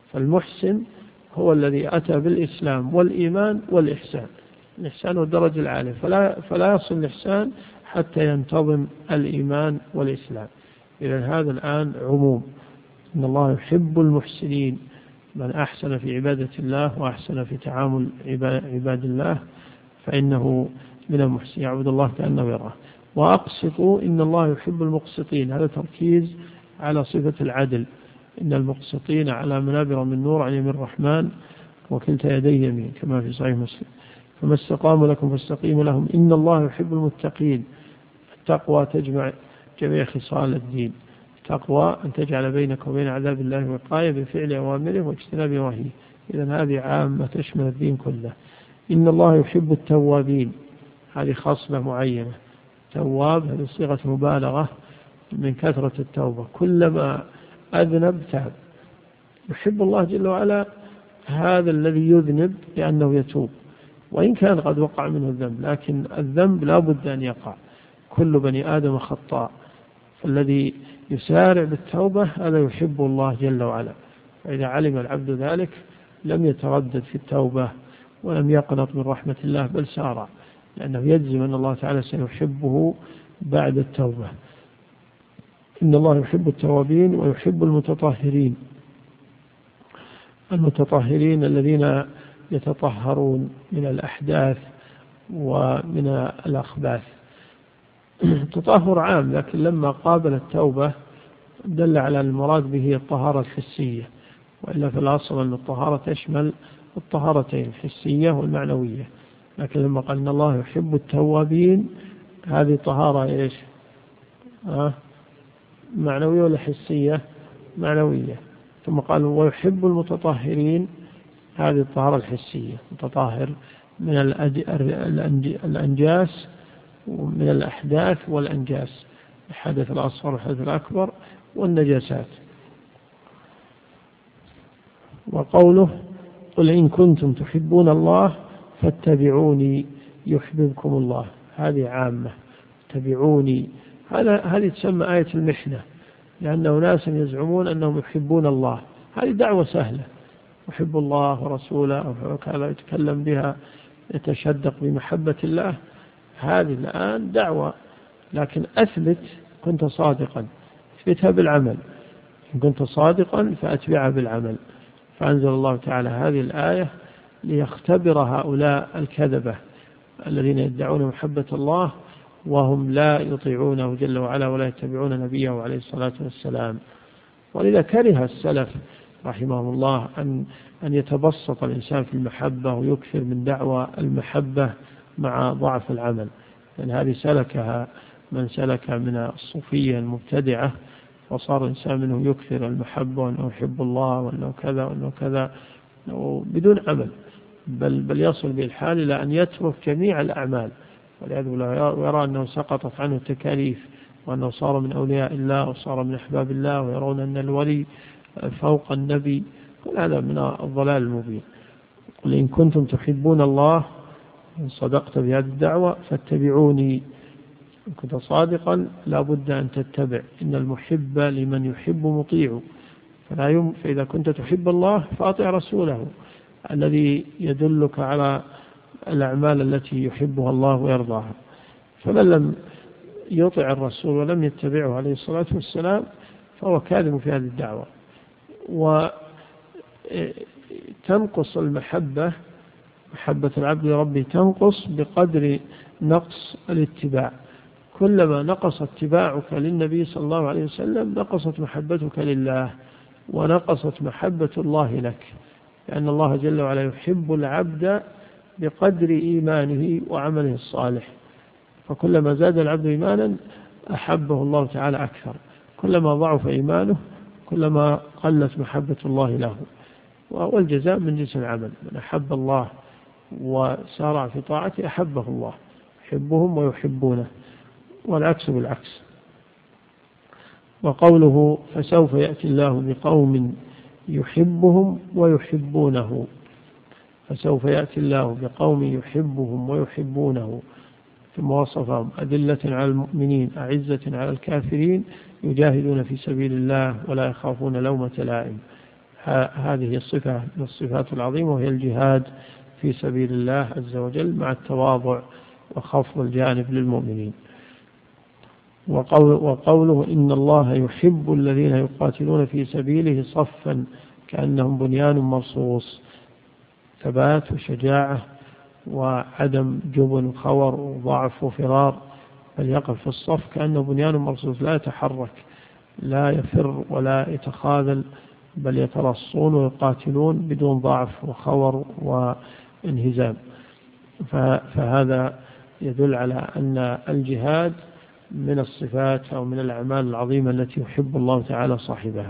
فالمحسن هو الذي أتى بالإسلام والإيمان والإحسان. الإحسان والدرجة العالية، فلا يصل الإحسان حتى ينتظم الإيمان والإسلام. إذن هذا الآن عموم، إن الله يحب المحسنين، من أحسن في عبادة الله وأحسن في تعامل عباد الله فإنه من المحسن، يعبد الله كأنه يراه. وأقسطوا إن الله يحب المقسطين، هذا تركيز على صفة العدل، إن المقسطين على منابر من نور عن يمين الرحمن وكلتا يديه يمين، كما في صحيح مسلم. فما استقاموا لكم فاستقيموا لهم إن الله يحب المتقين. التقوى تجمع جميع خصال الدين، التقوى أن تجعل بينك وبين عذاب الله وقاية بفعل أوامره واجتناب نواهيه. إذن هذه عامة تشمل الدين كله. إن الله يحب التوابين، هذه خاصة معينة. تواب هذه صيغة مبالغة من كثرة التوبة، كلما أذنب تاب. يحب الله جل وعلا هذا الذي يذنب لأنه يتوب، وإن كان قد وقع منه الذنب، لكن الذنب لا بد أن يقع، كل بني آدم خطاء، فالذي يسارع بالتوبة هذا يحب الله جل وعلا. فإذا علم العبد ذلك لم يتردد في التوبة ولم يقنط من رحمة الله، بل سارع، لأنه يجزم أن الله تعالى سيحبه بعد التوبة. إن الله يحب التوابين ويحب المتطهرين. المتطهرين الذين يتطهرون من الأحداث ومن الأخباث. تطهر عام، لكن لما قابل التوبة دل على المراد به الطهارة الحسية، وإلا في الأصل أن الطهارة تشمل الطهارتين الحسية والمعنوية، لكن لما قال إن الله يحب التوابين هذه طهارة إيش؟ معنوية ولا حسية؟ معنوية. ثم قال ويحب المتطهرين، هذه الطهارة الحسية، متطهر من الأنجاس ومن الأحداث والأنجاس، الحدث الأصغر والحدث الأكبر والنجاسات. وقوله قل إن كنتم تحبون الله فاتبعوني يحببكم الله، هذه عامة، اتبعوني. هذه تسمى آية المحنة، لأن ناس يزعمون أنهم يحبون الله، هذه دعوة سهلة، يحب الله ورسوله وكذا يتكلم بها، يتشدق بمحبة الله، هذه الآن دعوة، لكن أثبت كنت صادقا، اثبتها بالعمل، إن كنت صادقا فأتبعها بالعمل. فأنزل الله تعالى هذه الآية ليختبر هؤلاء الكذبة الذين يدعون محبة الله وهم لا يطيعونه جل وعلا ولا يتبعون نبيه عليه الصلاة والسلام. ولذا كره السلف رحمهم الله أن يتبسط الإنسان في المحبة ويكثر من دعوى المحبة مع ضعف العمل، لأن هذه سلكها من سلك من الصوفية المبتدعة، وصار الإنسان منه يكثر المحبة وأنه يحب الله وأنه كذا وأنه كذا بدون عمل، بل يصل بالحال إلى أن يترك جميع الأعمال والعياذ بالله، ويرى أنه سقطت عنه التكاليف وأنه صار من أولياء الله وصار من أحباب الله، ويرون أن الولي فوق النبي. كل هذا من الضلال المبين. قل إن كنتم تحبون الله، إن صدقت بهذه الدعوة فاتبعوني، إن كنت صادقا لا بد أن تتبع، إن المحب لمن يحب مطيع. فإذا كنت تحب الله فأطع رسوله الذي يدلك على الأعمال التي يحبها الله ويرضاها. فمن لم يطع الرسول ولم يتبعه عليه الصلاة والسلام فهو كاذب في هذه الدعوة. وتنقص المحبة، محبة العبد لربه تنقص بقدر نقص الاتباع. كلما نقص اتباعك للنبي صلى الله عليه وسلم نقصت محبتك لله ونقصت محبة الله لك، لأن الله جل وعلا يحب العبد بقدر إيمانه وعمله الصالح، فكلما زاد العبد إيمانا أحبه الله تعالى أكثر، كلما ضعف إيمانه كلما قلت محبة الله له. والجزاء من جنس العمل، من أحب الله وسارع في طاعته أحبه الله، يحبهم ويحبونه، والعكس بالعكس. وقوله فسوف يأتي الله بقوم يحبهم ويحبونه، فسوف يأتي الله بقوم يحبهم ويحبونه، ثم وصفهم أذلة على المؤمنين أعزة على الكافرين يجاهدون في سبيل الله ولا يخافون لومة لائم. هذه الصفة من الصفات العظيمة، وهي الجهاد في سبيل الله عز وجل مع التواضع وخفض الجانب للمؤمنين. وقوله إن الله يحب الذين يقاتلون في سبيله صفا كأنهم بنيان مرصوص، ثبات وشجاعة وعدم جبن خور وضعف وفرار، بل يقف في الصف كأنه بنيان مرصوص لا يتحرك، لا يفر ولا يتخاذل، بل يترصون ويقاتلون بدون ضعف وخور وانهزام. فهذا يدل على أن الجهاد من الصفات أو من الأعمال العظيمة التي يحب الله تعالى صاحبها.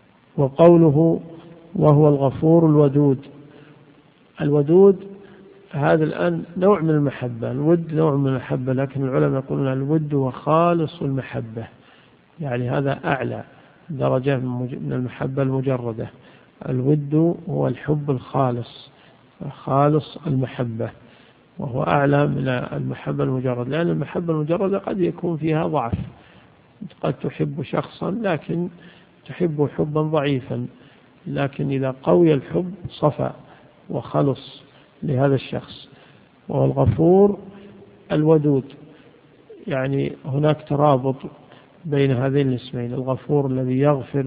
وقوله وهو الغفور الودود، الودود هذا الآن نوع من المحبة، الود نوع من المحبة، لكن العلماء يقولون الود هو خالص المحبة، يعني هذا أعلى درجة من المحبة المجردة. الود هو الحب الخالص، خالص المحبة، وهو أعلى من المحبة المجردة، لأن المحبة المجردة قد يكون فيها ضعف، قد تحب شخصا لكن تحبه حبا ضعيفا، لكن إذا قوي الحب صفى وخلص لهذا الشخص. والغفور الودود، يعني هناك ترابط بين هذين الاسمين، الغفور الذي يغفر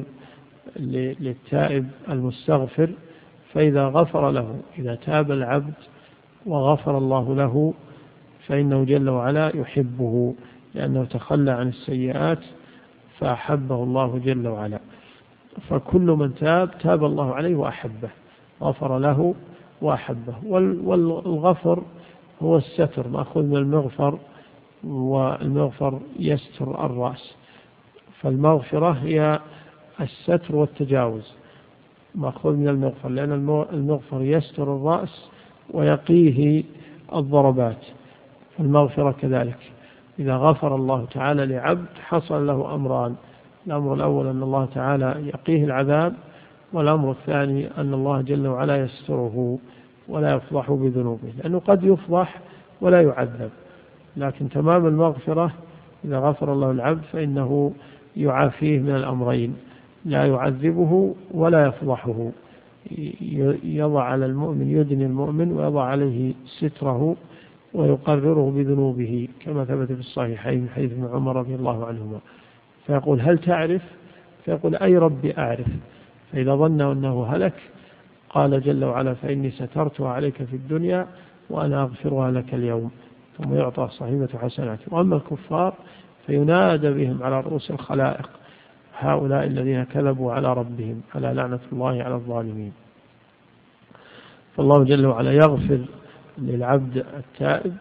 للتائب المستغفر، فإذا غفر له، إذا تاب العبد وغفر الله له فإنه جل وعلا يحبه، لأنه تخلى عن السيئات فأحبه الله جل وعلا. فكل من تاب الله عليه وأحبه، غفر له وأحبه. والغفر هو الستر، مأخوذ من المغفر، والمغفر يستر الرأس، فالمغفرة هي الستر والتجاوز، مأخوذ من المغفر، لأن المغفر يستر الرأس ويقيه الضربات، فالمغفرة كذلك. إذا غفر الله تعالى لعبد حصل له أمران، الأمر الأول أن الله تعالى يقيه العذاب، والأمر الثاني أن الله جل وعلا يستره ولا يفضح بذنوبه، لأنه قد يفضح ولا يعذب، لكن تمام المغفرة إذا غفر الله العبد فإنه يعافيه من الأمرين، لا يعذبه ولا يفضحه، يضع على المؤمن، يدني المؤمن ويضع عليه ستره ويقرره بذنوبه، كما ثبت في الصحيحين من حديث ابن عمر رضي الله عنهما. فيقول هل تعرف؟ فيقول أي ربي أعرف. فإذا ظن أنه هلك قال جل وعلا فإني سترتها عليك في الدنيا وأنا أغفرها لك اليوم، ثم يعطى صحيفة حسناته. وأما الكفار فينادى بهم على رؤوس الخلائق، هؤلاء الذين كذبوا على ربهم، على لعنة الله على الظالمين. فالله جل وعلا يغفر للعبد التائب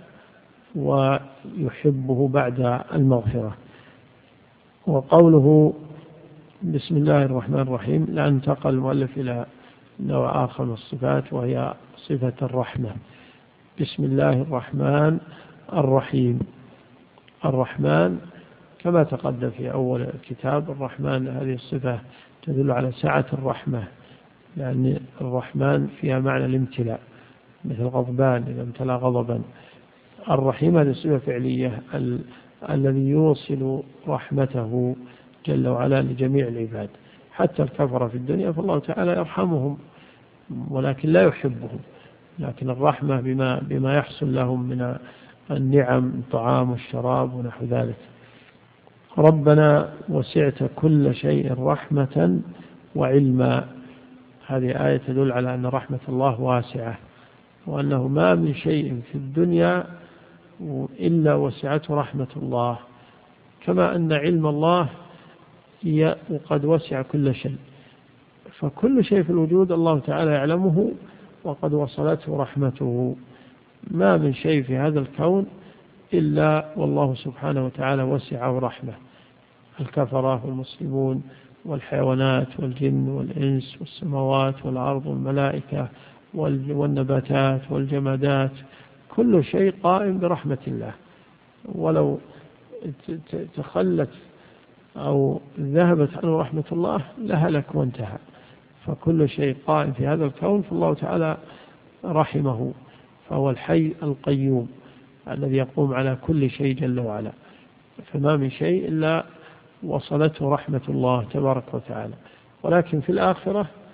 ويحبه بعد المغفرة. وقوله بسم الله الرحمن الرحيم، لا انتقل المؤلف إلى نوع آخر من الصفات، وهي صفة الرحمة. بسم الله الرحمن الرحيم. الرحمن كما تقدم في أول الكتاب، الرحمن هذه الصفة تدل على سعة الرحمة، لأن الرحمن فيها معنى الامتلاء، مثل غضبان إذا امتلأ غضبا. الرحيم هذه صفة فعلية، الذي يوصل رحمته جل وعلا لجميع العباد، حتى الكفر في الدنيا فالله تعالى يرحمهم ولكن لا يحبهم، لكن الرحمة بما يحصل لهم من النعم، الطعام والشراب ونحو ذلك. ربنا وسعت كل شيء رحمة وعلما، هذه آية تدل على أن رحمة الله واسعة، وأنه ما من شيء في الدنيا إلا وسعته رحمة الله، كما أن علم الله قد وسع كل شيء، فكل شيء في الوجود الله تعالى يعلمه وقد وصلته رحمته. ما من شيء في هذا الكون إلا والله سبحانه وتعالى وسعه رحمة، الكفرة والمسلمون والحيوانات والجن والإنس والسماوات والأرض والملائكة والنباتات والجمادات، كل شيء قائم برحمة الله، ولو تخلت أو ذهبت عنه رحمة الله لهلك وانتهى. فكل شيء قائم في هذا الكون فالله تعالى رحمه، فهو الحي القيوم الذي يقوم على كل شيء جل وعلا، فما من شيء إلا وصلته رحمة الله تبارك وتعالى. ولكن في الآخرة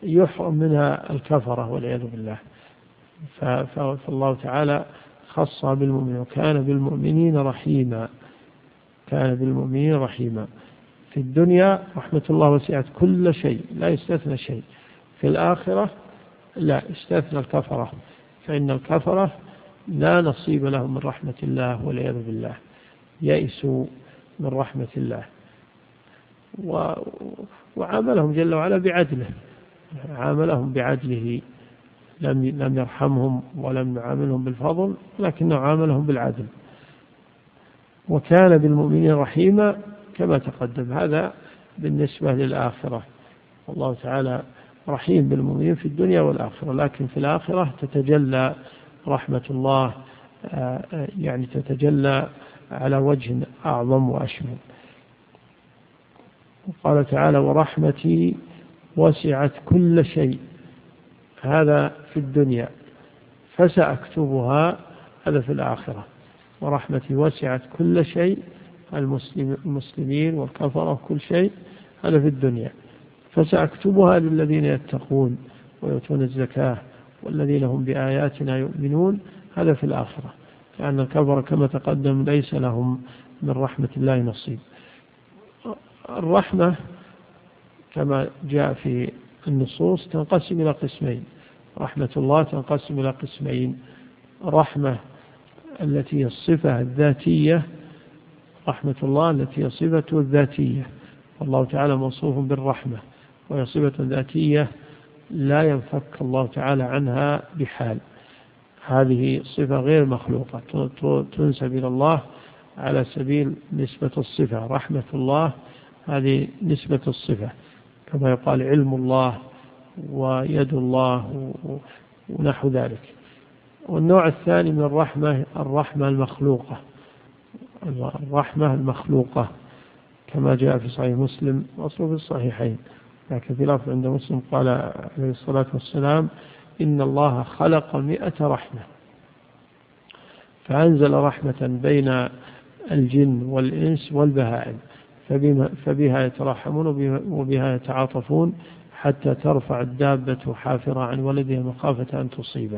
يحرم منها الكفرة والعياذ بالله. فالله تعالى خصها بالمؤمنين، وكان بالمؤمنين رحيما. كان بالمؤمنين رحيما. في الدنيا رحمة الله وسعت كل شيء، لا يستثنى شيء. في الآخرة لا، استثنى الكفرة، فإن الكفرة لا نصيب لهم من رحمة الله والعياذ بالله، يئسوا من رحمة الله. وعاملهم جل وعلا بعدله، عاملهم بعدله، لم يرحمهم ولم يعاملهم بالفضل، لكنه عاملهم بالعدل. وكان بالمؤمنين رحيما كما تقدم. هذا بالنسبة للآخرة، الله تعالى رحيم بالمؤمنين في الدنيا والآخرة، لكن في الآخرة تتجلى رحمة الله، يعني تتجلى على وجه أعظم وأشمل. وقال تعالى: ورحمتي وسعت كل شيء. هذا في الدنيا، فسأكتبها. هذا في الآخرة. ورحمتي وسعت كل شيء، المسلمين والكفرة كل شيء، هذا في الدنيا. فسأكتبها للذين يتقون ويؤتون الزكاة والذين هم بآياتنا يؤمنون، هذا في الآخرة. لأن الكفرة كما تقدم ليس لهم من رحمة الله نصيب. الرحمة كما جاء في النصوص تنقسم إلى قسمين. رحمة الله تنقسم إلى قسمين: رحمة التي هي الصفة الذاتية، رحمة الله التي هي صفة الذاتية، والله تعالى موصوف بالرحمة، وهي صفة ذاتية لا ينفك الله تعالى عنها بحال. هذه صفة غير مخلوقة، تنسب إلى الله على سبيل نسبة الصفة. رحمة الله هذه نسبة الصفة، كما يقال علم الله ويد الله ونحو ذلك. والنوع الثاني من الرحمة الرحمة المخلوقة، الرحمة المخلوقة كما جاء في صحيح مسلم وأصله في الصحيحين، لكن في لفظ عند مسلم قال عليه الصلاة والسلام: إن الله خلق 100 رحمة، فأنزل رحمة بين الجن والإنس والبهائم، فبها يترحمون وبها يتعاطفون، حتى ترفع الدابة حافرة عن ولدها مخافة أن تصيبه.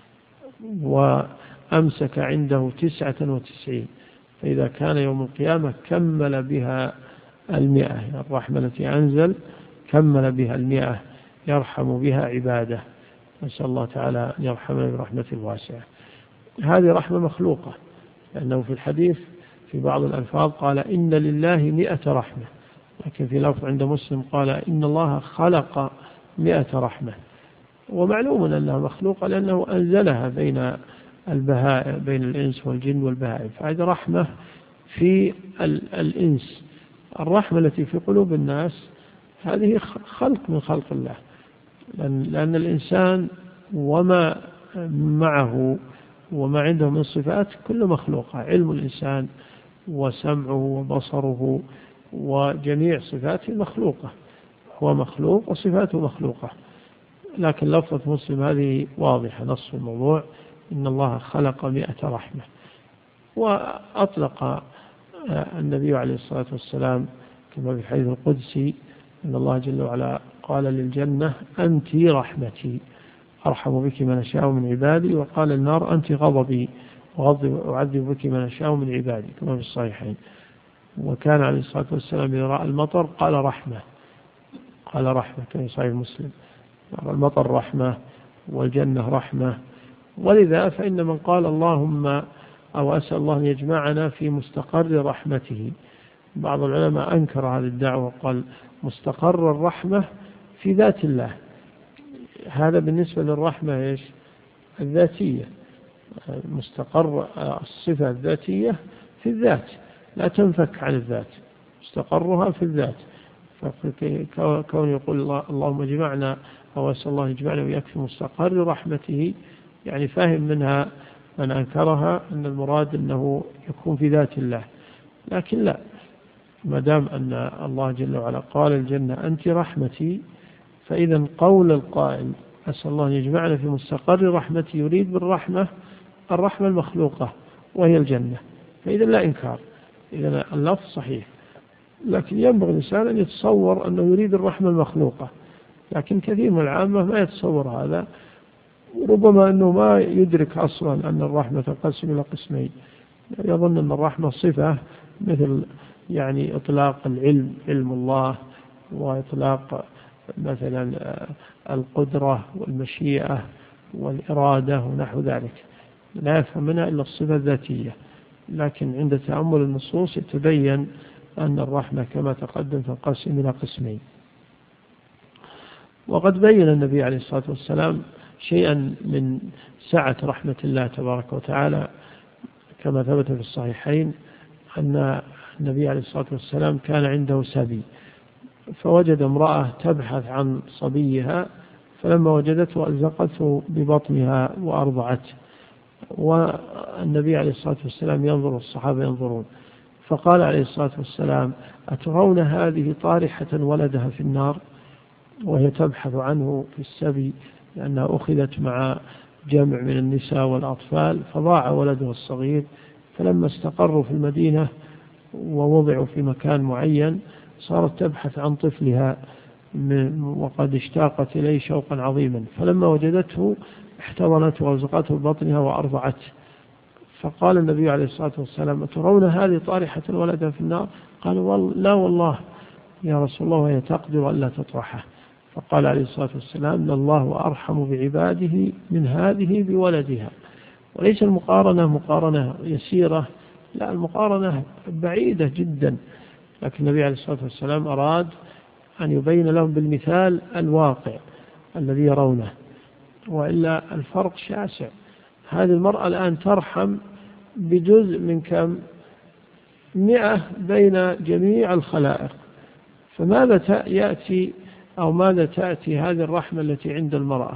وأمسك عنده 99، فإذا كان يوم القيامة كمل بها 100. الرحمة التي أنزل كمل بها 100، يرحم بها عباده. نسأل الله تعالى أن يرحمنا برحمة واسعة. هذه رحمة مخلوقة، لأنه في الحديث في بعض الألفاظ قال: إن لله 100 رحمة، لكن في لفظ عند مسلم قال: إن الله خلق 100 رحمة. ومعلوم أنها مخلوقة لأنه أنزلها بين البهائم، بين الإنس والجن والبهائم، فهذه رحمة في الإنس. الرحمة التي في قلوب الناس هذه خلق من خلق الله، لأن الإنسان وما معه وما عنده من صفات كل مخلوقة. علم الإنسان وسمعه وبصره وجميع صفاته مخلوقة، هو مخلوق وصفاته مخلوقة. لكن لفظة مسلم هذه واضحة، نص الموضوع: إن الله خلق 100 رحمة. وأطلق النبي عليه الصلاة والسلام كما في الحديث القدسي إن الله جل وعلا قال للجنة: أنت رحمتي أرحم بك من أشاء من عبادي، وقال النار: أنت غضبي أعذب بك من أشاء من عبادي، كما في الصحيحين. وكان عليه الصلاة والسلام إذا رأى المطر قال رحمة، قال رحمة، كما في صحيح مسلم. المطر رحمة والجنة رحمة. ولذا فإن من قال اللهم أو أسأل الله أن يجمعنا في مستقر رحمته، بعض العلماء أنكر هذه الدعوة وقال مستقر الرحمة في ذات الله. هذا بالنسبة للرحمة إيش؟ الذاتية. مستقر الصفة الذاتية في الذات، لا تنفك عن الذات، مستقرها في الذات. فكون يقول اللهم اجمعنا أو أسأل الله يجمعنا وياك في مستقر رحمته، يعني فاهم منها من أنكرها أن المراد أنه يكون في ذات الله. لكن لا، ما دام أن الله جل وعلا قال الجنة أنت رحمتي، فإذا قول القائل أسأل الله أن يجمعنا في مستقر رحمتي يريد بالرحمة الرحمة المخلوقة وهي الجنة، فإذا لا إنكار، إذا اللفظ صحيح. لكن ينبغي الإنسان أن يتصور أنه يريد الرحمة المخلوقة، لكن كثير من العامة ما يتصور هذا، ربما أنه ما يدرك أصلا أن الرحمة تنقسم إلى قسمين، يظن أن الرحمة صفة مثل يعني إطلاق العلم، علم الله، وإطلاق مثلا القدرة والمشيئة والإرادة ونحو ذلك، لا يفهم منها إلا الصفة الذاتية. لكن عند تأمل النصوص يتبين أن الرحمة كما تقدم تنقسم إلى قسمين. وقد بين النبي عليه الصلاة والسلام شيئا من سعة رحمة الله تبارك وتعالى، كما ثبت في الصحيحين أن النبي عليه الصلاة والسلام كان عنده سبي، فوجد امرأة تبحث عن صبيها، فلما وجدته ألزقته ببطنها وأرضعته، والنبي عليه الصلاة والسلام ينظر والصحابة ينظرون، فقال عليه الصلاة والسلام: أترون هذه طارحة ولدها في النار؟ وهي تبحث عنه في السبي، لأنها أخذت مع جمع من النساء والأطفال، فضاع ولدها الصغير. فلما استقروا في المدينة ووضعوا في مكان معين صارت تبحث عن طفلها وقد اشتاقت إليه شوقا عظيما، فلما وجدته احتضنته وألزقته ببطنها وأرضعته. فقال النبي عليه الصلاة والسلام: أترون هذه طارحة ولدها في النار؟ قالوا: لا والله يا رسول الله، وهي تقدر ألا تطرحه. فقال عليه الصلاة والسلام: إن الله أرحم بعباده من هذه بولدها. وليس المقارنة مقارنة يسيرة، لا، المقارنة بعيدة جدا، لكن النبي عليه الصلاة والسلام أراد أن يبين لهم بالمثال الواقع الذي يرونه، وإلا الفرق شاسع. هذه المرأة الآن ترحم بجزء من كم 100 بين جميع الخلائق، فماذا يأتي أو ماذا تأتي هذه الرحمة التي عند المرأة؟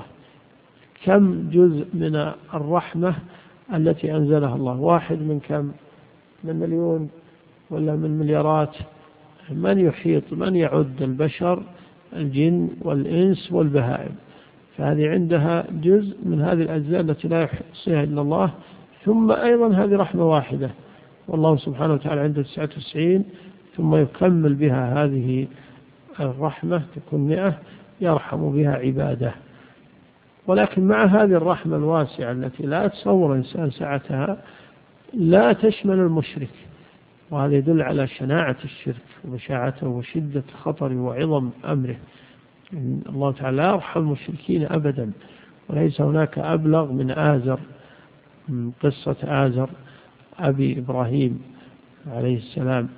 كم جزء من الرحمة التي أنزلها الله؟ 1 من كم؟ من مليون ولا من مليارات؟ من يحيط، من يعد البشر، الجن والإنس والبهائم؟ فهذه عندها جزء من هذه الأجزاء التي لا يحصيها إلا الله. ثم أيضا هذه رحمة واحدة، والله سبحانه وتعالى عنده 99، ثم يكمل بها هذه الرحمة تكون 100 يرحم بها عباده. ولكن مع هذه الرحمة الواسعة التي لا يتصور إنسان سعتها، لا تشمل المشرك، وهذا يدل على شناعة الشرك وبشاعته وشدة خطره وعظم أمره. الله تعالى لا يرحم المشركين أبدا، وليس هناك أبلغ من آزر، من قصة آزر أبي إبراهيم عليه السلام.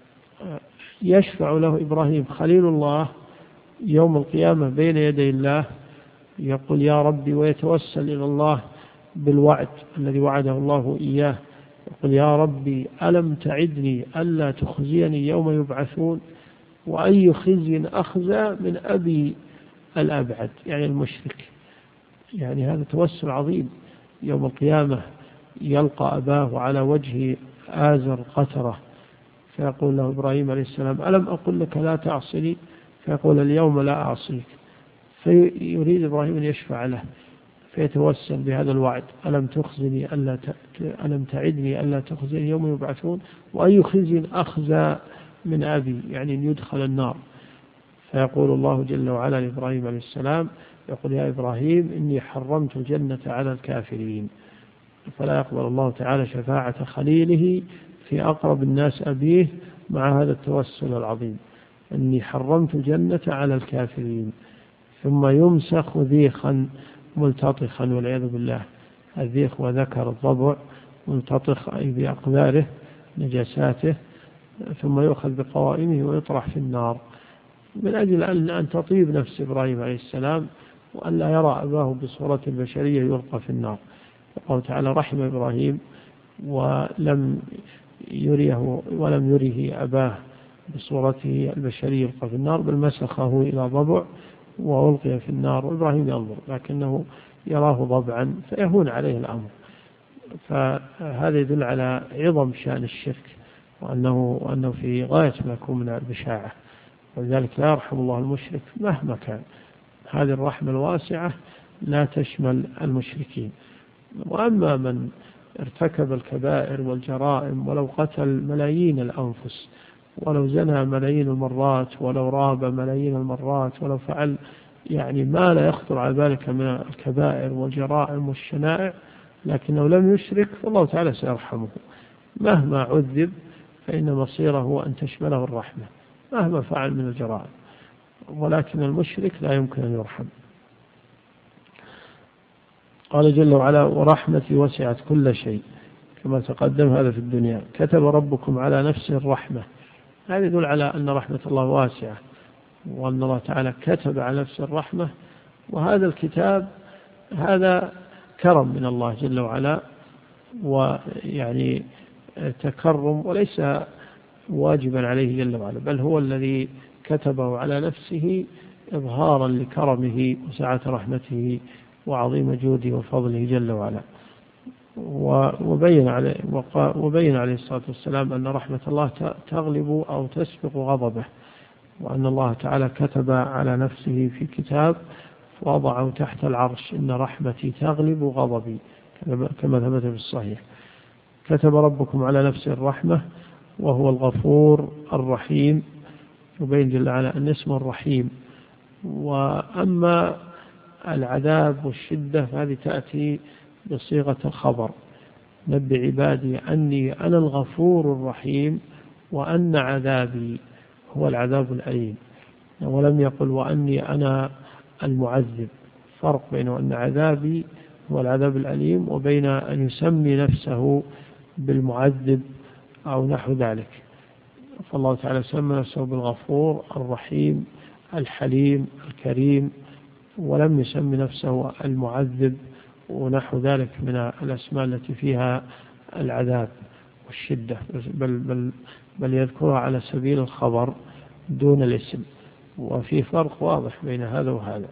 يشفع له إبراهيم خليل الله يوم القيامة بين يدي الله، يقول: يا ربي، ويتوسل إلى الله بالوعد الذي وعده الله إياه، يقول: يا ربي، ألم تعدني ألا تخزيني يوم يبعثون؟ وأي خزي أخزى من أبي الأبعد، يعني المشرك. يعني هذا توسل عظيم. يوم القيامة يلقى أباه على وجه آزر قترة، فيقول له إبراهيم عليه السلام: ألم أقل لك لا تعصني؟ فيقول: اليوم لا أعصيك. فيريد إبراهيم أن يشفع له، فيتوسل بهذا الوعد: ألم تعدني ألا تخزني يوم يبعثون؟ وأي خزي أخزى من أبي، يعني أن يدخل النار. فيقول الله جل وعلا لإبراهيم عليه السلام، يقول: يا إبراهيم، إني حرمت الجنة على الكافرين. فلا يقبل الله تعالى شفاعة خليله في أقرب الناس أبيه مع هذا التوسل العظيم: إني حرمت الجنة على الكافرين. ثم يمسخ ذيخا ملتطخا، والعياذ بالله. الذيخ وذكر الضبع، ملتطخ أي بأقذاره نجاساته، ثم يؤخذ بقوائمه ويطرح في النار، من أجل أن تطيب نفس إبراهيم عليه السلام، وأن لا يرى أباه بصورة البشرية يلقى في النار. الله تعالى رحم إبراهيم ولم يره أباه بصورته البشرية يلقى في النار، بل مسخه إلى ضبع وألقي في النار، وإبراهيم ينظر لكنه يراه ضبعا فيهون عليه الأمر. فهذا يدل على عظم شأن الشرك، وأنه في غاية ما يكون من البشاعة، ولذلك لا يرحم الله المشرك مهما كان. هذه الرحمة الواسعة لا تشمل المشركين. وأما من ارتكب الكبائر والجرائم، ولو قتل ملايين الأنفس، ولو زنى ملايين المرات، ولو راب ملايين المرات، ولو فعل يعني ما لا يخطر على بالك من الكبائر والجرائم والشنائع، لكنه لم يشرك فالله تعالى سيرحمه. مهما عذب فإن مصيره هو أن تشمله الرحمة مهما فعل من الجرائم، ولكن المشرك لا يمكن أن يرحم. قال جل وعلا: ورحمتي وسعت كل شيء، كما تقدم هذا في الدنيا. كتب ربكم على نفسه الرحمة، هذا يدل على أن رحمة الله واسعة، وأن الله تعالى كتب على نفسه الرحمة. وهذا الكتاب هذا كرم من الله جل وعلا، ويعني تكرم، وليس واجبا عليه جل وعلا، بل هو الذي كتبه على نفسه إظهارا لكرمه وسعة رحمته وعظيم جوده وفضله جل وعلا. وبين عليه الصلاة والسلام أن رحمة الله تغلب أو تسبق غضبه، وأن الله تعالى كتب على نفسه في كتاب وضعه تحت العرش: إن رحمتي تغلب غضبي، كما ثبت في الصحيح. كتب ربكم على نفسه الرحمة وهو الغفور الرحيم، يبين جل وعلا أن اسمه الرحيم. وأما العذاب والشدة فهذه تأتي بصيغة الخبر: نبئ عبادي أني أنا الغفور الرحيم وأن عذابي هو العذاب الأليم. ولم يقل وأني أنا المعذب. فرق بين أن عذابي هو العذاب الأليم وبين أن يسمي نفسه بالمعذب أو نحو ذلك. فالله تعالى سمى نفسه بالغفور الرحيم الحليم الكريم، ولم يسمي نفسه المعذب ونحو ذلك من الأسماء التي فيها العذاب والشدة، بل يذكرها على سبيل الخبر دون الاسم. وفي فرق واضح بين هذا وهذا.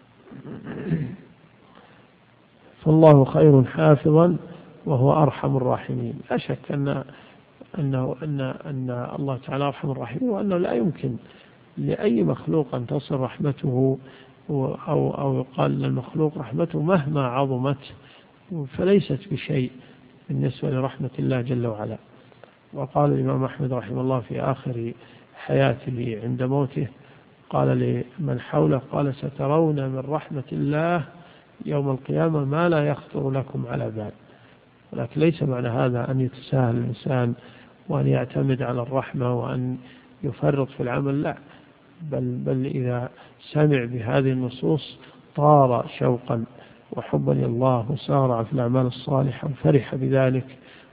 فالله خير حافظا وهو أرحم الراحمين. لا شك أن الله تعالى أرحم الراحمين، وأنه لا يمكن لأي مخلوق أن تصل رحمته، أو يقال للمخلوق رحمته مهما عظمت فليست بشيء بالنسبة لرحمة الله جل وعلا. وقال الإمام أحمد رحمه الله في آخر حياته عند موته، قال لمن حوله: قال سترون من رحمة الله يوم القيامة ما لا يخطر لكم على بال. ولكن ليس معنى هذا أن يتساهل الإنسان وأن يعتمد على الرحمة وأن يفرط في العمل، لا، بل إذا سمع بهذه النصوص طار شوقا وحبا لله وسارع في الأعمال الصالحة وفرح بذلك،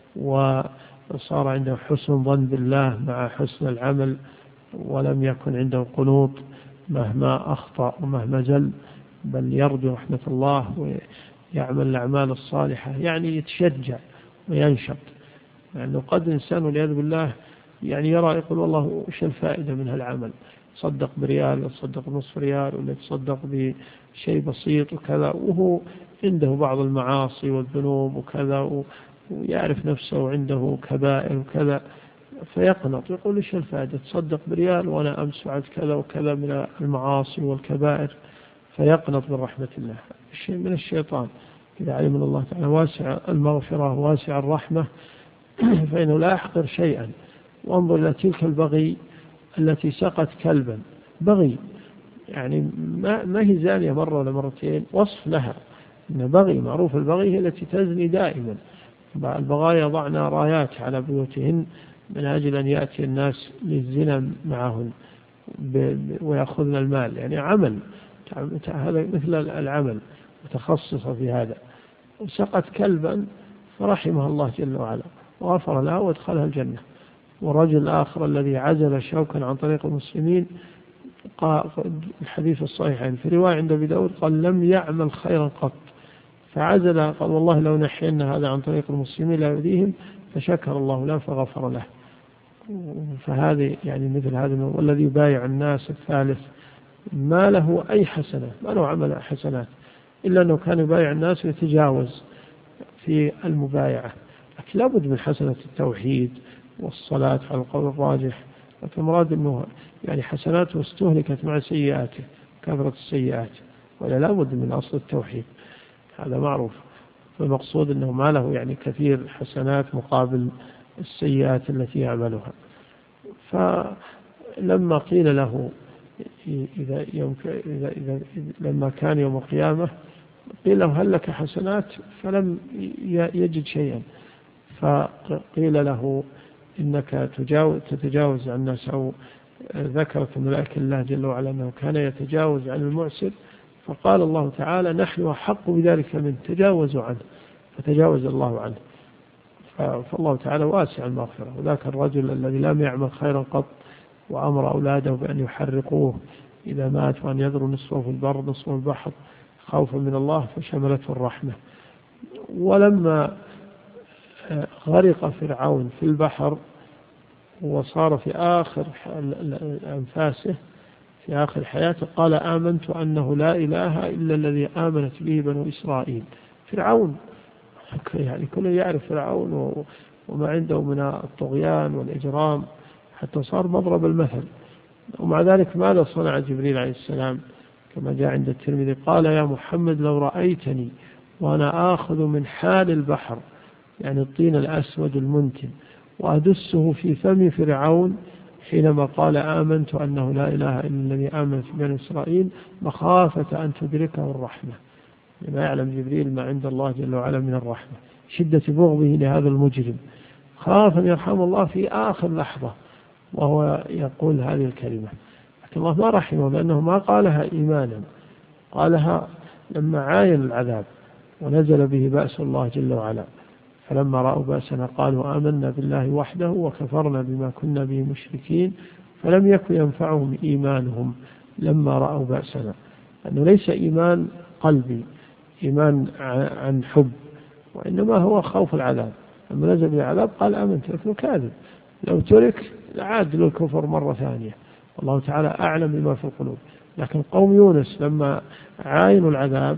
وصار عنده حسن ظن بالله مع حسن العمل، ولم يكن عنده قنوط مهما أخطأ ومهما جل، بل يرجو رحمة الله ويعمل الأعمال الصالحة، يعني يتشجع وينشط. يعني قد إنسان والعياذ بالله يعني يرى يقول: والله وش الفائدة من هالعمل؟ تصدق بريال ولا تصدق نصف ريال ولا تصدق بشيء بسيط وكذا، وهو عنده بعض المعاصي والذنوب وكذا، ويعرف نفسه عنده كبائر وكذا، فيقنط ويقول: إيش الفائدة؟ تصدق بريال وأنا أمس فعلت كذا وكذا من المعاصي والكبائر، فيقنط من رحمة الله. الشيء من الشيطان. إذا علم الله تعالى واسع المغفرة واسع الرحمة فإنه لا يحقر شيئا. وانظر إلى تلك البغي التي سقت كلبا، بغي يعني ما هي زانية مرة ولا مرتين، وصف لها إن بغي، معروف البغي هي التي تزني دائما. البغايا ضعنا رايات على بيوتهن من أجل أن يأتي الناس للزنا معهن ويأخذن المال، يعني عمل، هذا مثل العمل، متخصصة في هذا. سقت كلبا فرحمها الله جل وعلا وغفر لها وادخلها الجنة. ورجل آخر الذي عزل شوكا عن طريق المسلمين، الحديث الصحيحين في رواية عند أبي داود قال: لم يعمل خيرا قط، فعزل، قال: والله لو نحينا هذا عن طريق المسلمين لا يؤذيهم، فشكر الله له فغفر له. فهذه يعني مثل هذا. والذي يبايع الناس الثالث ما له أي حسنة، ما له عمل حسنات، إلا أنه كان يبايع الناس ويتجاوز في المبايعة. لكن لابد من حسنة التوحيد والصلاة على القول الراجح. لكن مراد أنه يعني حسناته استهلكت مع سيئاته، كثرة السيئات، ولا لابد من أصل التوحيد، هذا معروف. فالمقصود أنه ما له يعني كثير حسنات مقابل السيئات التي يعملها. فلما قيل له لما كان يوم القيامة قيل له هل لك حسنات؟ فلم يجد شيئا، فقيل له إنك تتجاوز عن الناس، أو ذكرت ملائكة الله جل وعلا أنه كان يتجاوز عن المعسر، فقال الله تعالى نحن أحق بذلك من تجاوزوا عنه، فتجاوز الله عنه. فالله تعالى واسع المغفرة. وذاك الرجل الذي لم يعمل خيرا قط وأمر أولاده بأن يحرقوه إذا مات، وأن يذروا نصفه في البر نصفه في البحر خوفا من الله، فشملته الرحمة. ولما غرق فرعون في البحر وصار في آخر أنفاسه في آخر حياته قال آمنت أنه لا إله إلا الذي آمنت به بنو إسرائيل. فرعون يعني كل يعرف فرعون وما عنده من الطغيان والإجرام حتى صار مضرب المثل. ومع ذلك ماذا صنع جبريل عليه السلام كما جاء عند الترمذي؟ قال يا محمد لو رأيتني وأنا آخذ من حال البحر، يعني الطين الأسود المنتن، وأدسه في فم فرعون حينما قال آمنت أنه لا إله إلا الذي آمنت بني إسرائيل، مخافة أن تدركه الرحمة، لما يعلم جبريل ما عند الله جل وعلا من الرحمة، شدة بغضه لهذا المجرم، خاف أن يرحم الله في آخر لحظة وهو يقول هذه الكلمة. لكن الله ما رحمه، لأنه ما قالها إيمانا، قالها لما عاين العذاب ونزل به بأس الله جل وعلا. فلما رأوا بأسنا قالوا آمنا بالله وحده وكفرنا بما كنا به مشركين، فلم يكن ينفعهم إيمانهم لما رأوا بأسنا، أنه ليس إيمان قلبي إيمان عن حب، وإنما هو خوف العذاب. لما نزل بالعذاب قال آمنت، لكنه كاذب، لو ترك لعاد للكفر مرة ثانية، والله تعالى أعلم بما في القلوب. لكن قوم يونس لما عاينوا العذاب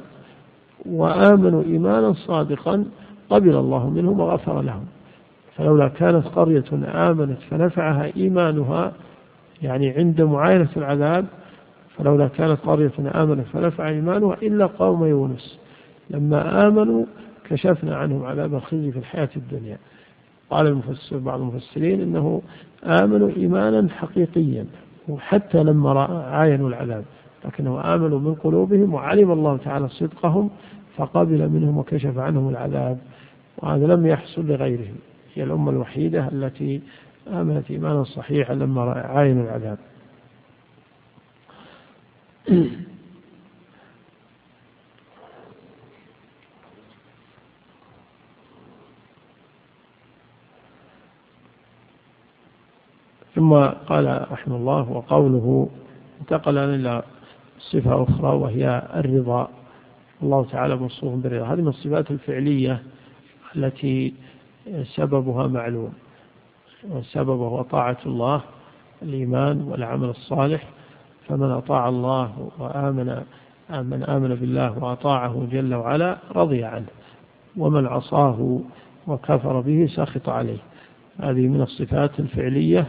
وآمنوا إيمانا صادقا قبل الله منهم وغفر لهم. فلولا كانت قرية آمنت فنفعها إيمانها، يعني عند معاينة العذاب، فلولا كانت قرية آمنت فنفع إيمانها إلا قوم يونس لما آمنوا كشفنا عنهم عذاب الخزي في الحياة الدنيا. قال بعض المفسرين إنه آمنوا إيمانا حقيقيا وحتى لما عاينوا العذاب، لكنه آمنوا من قلوبهم وعلم الله تعالى صدقهم فقبل منهم وكشف عنهم العذاب، وهذا لم يحصل لغيرهم. هي الأمة الوحيدة التي آمنت إيمانا صحيحا لما عاينوا العذاب. ثم قال رحمه الله وقوله انتقل إلى صفة أخرى وهي الرضا. الله تعالى موصوف بالرضا، هذه من الصفات الفعلية التي سببها معلوم، وسببه طاعة الله الإيمان والعمل الصالح. فمن أطاع الله من آمن بالله وأطاعه جل وعلا رضي عنه، ومن عصاه وكفر به سخط عليه. هذه من الصفات الفعلية.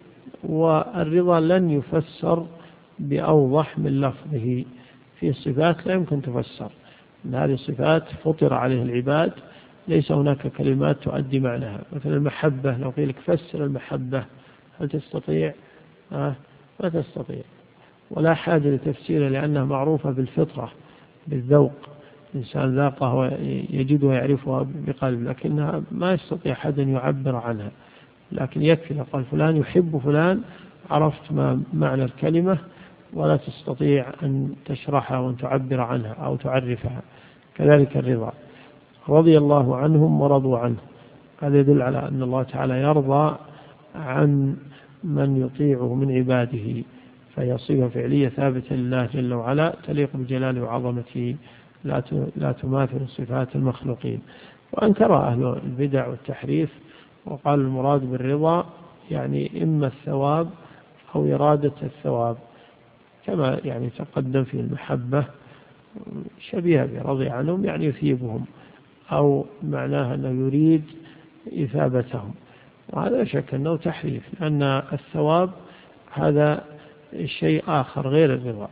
والرضا لن يفسر بأوضح من لفظه، في صفات لا يمكن تفسر، إن هذه الصفات فطر عليه العباد، ليس هناك كلمات تؤدي معناها. مثل المحبة، لو قيل لك فسر المحبة هل تستطيع؟ ما تستطيع، ولا حاجة لتفسيرها لأنها معروفة بالفطرة بالذوق، الإنسان ذاقها ويجدها ويعرفها بقلب، لكنها ما يستطيع أحد أن يعبر عنها. لكن يكفي لو قال فلان يحب فلان عرفت ما معنى الكلمة، ولا تستطيع أن تشرحها وأن تعبر عنها أو تعرفها. كذلك الرضا، رضي الله عنهم ورضوا عنه، هذا يدل على أن الله تعالى يرضى عن من يطيعه من عباده، فهي صفة فعلية ثابتة لله جل وعلا تليق بجلاله وعظمته، لا تماثل صفات المخلوقين. وأنكر أهل البدع والتحريف وقال المراد بالرضا يعني إما الثواب أو إرادة الثواب، كما يعني تقدم في المحبة شبيهة برضي عنهم يعني يثيبهم، أو معناها أنه يريد إثابتهم. وهذا شك أنه تحريف، لأن الثواب هذا شيء آخر غير الرضا،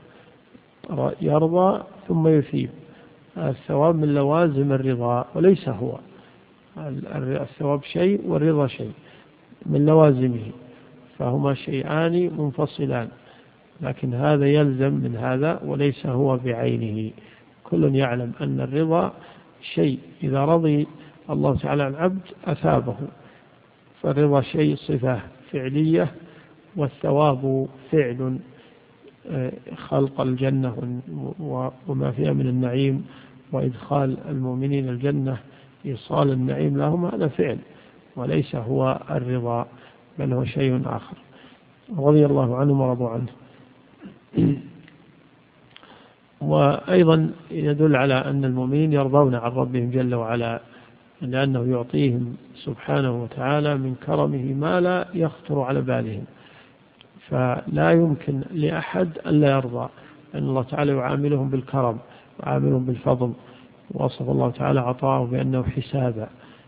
يرضى ثم يثيب، الثواب من لوازم الرضا وليس هو. الثواب شيء والرضا شيء من لوازمه، فهما شيئان منفصلان. لكن هذا يلزم من هذا وليس هو بعينه. كل يعلم أن الرضا شيء إذا رضي الله تعالى عن العبد أثابه، فالرضا شيء صفة فعلية، والثواب فعل، خلق الجنة وما فيها من النعيم وإدخال المؤمنين الجنة، إيصال النعيم لهم، هذا فعل وليس هو الرضا، بل هو شيء آخر. رضي الله عنهم ورضوا عنه. وأيضا يدل على أن المؤمنين يرضون عن ربهم جل وعلا، لأنه يعطيهم سبحانه وتعالى من كرمه ما لا يخطر على بالهم، فلا يمكن لأحد أن لا يرضى، أن الله تعالى يعاملهم بالكرم ويعاملهم بالفضل. وصف الله تعالى عطاءه بأنه حسابا،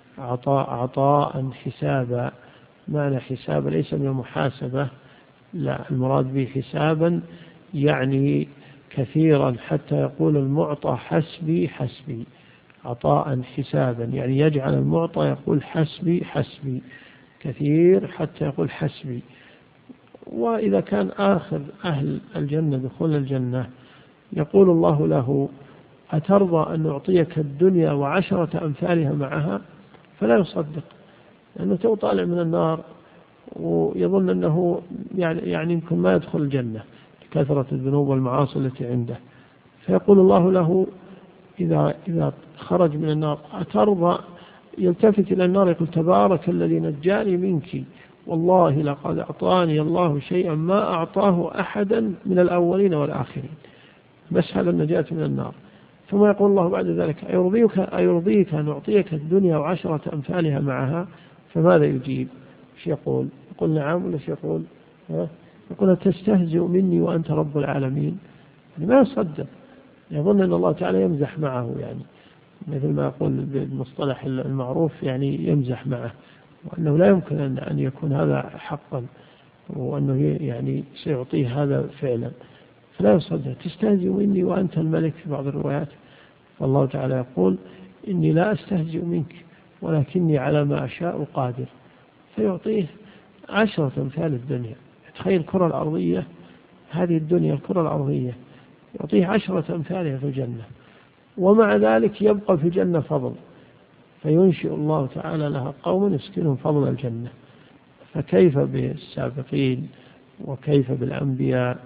عطاء حسابا. معنى حسابا ليس من المحاسبة، لا، المراد به حسابا يعني كثيرا حتى يقول المعطى حسبي حسبي. عطاء حسابا يعني يجعل المعطى يقول حسبي حسبي، كثير حتى يقول حسبي. وإذا كان آخر أهل الجنة دخول الجنة يقول الله له أترضى أن نعطيك الدنيا وعشرة أمثالها معها؟ فلا يصدق، لأنه تو طالع من النار ويظن أنه يعني يمكن ما يدخل الجنة لكثرة الذنوب والمعاصي التي عنده. فيقول الله له إذا خرج من النار أترضى؟ يلتفت إلى النار يقول تبارك الذي نجاني منك، والله لقد أعطاني الله شيئا ما أعطاه أحدا من الأولين والآخرين، بس هذا النجاة من النار. ثم يقول الله بعد ذلك أيرضيك أن أعطيك الدنيا وعشرة أمثالها معها؟ فماذا يجيب؟ ايش يقول نعم ولا ايش يقول؟ يقول تستهزئ مني وأنت رب العالمين. يعني ما يصدق، يظن أن الله تعالى يمزح معه، يعني مثل ما يقول بالمصطلح المعروف يعني يمزح معه، وأنه لا يمكن أن يكون هذا حقا، وأنه يعني سيعطيه هذا فعلا، فلا يصدق. تستهزئ مني وأنت الملك في بعض الروايات. فالله تعالى يقول إني لا أستهزئ منك ولكني على ما أشاء قادر، فيعطيه 10 أمثال الدنيا. تخيل الكرة الأرضية، هذه الدنيا الكرة الأرضية يعطيه 10 أمثالها في الجنة، ومع ذلك يبقى في الجنة فضل، فينشئ الله تعالى لها قوم يسكنهم فضل الجنة. فكيف بالسابقين، وكيف بالأنبياء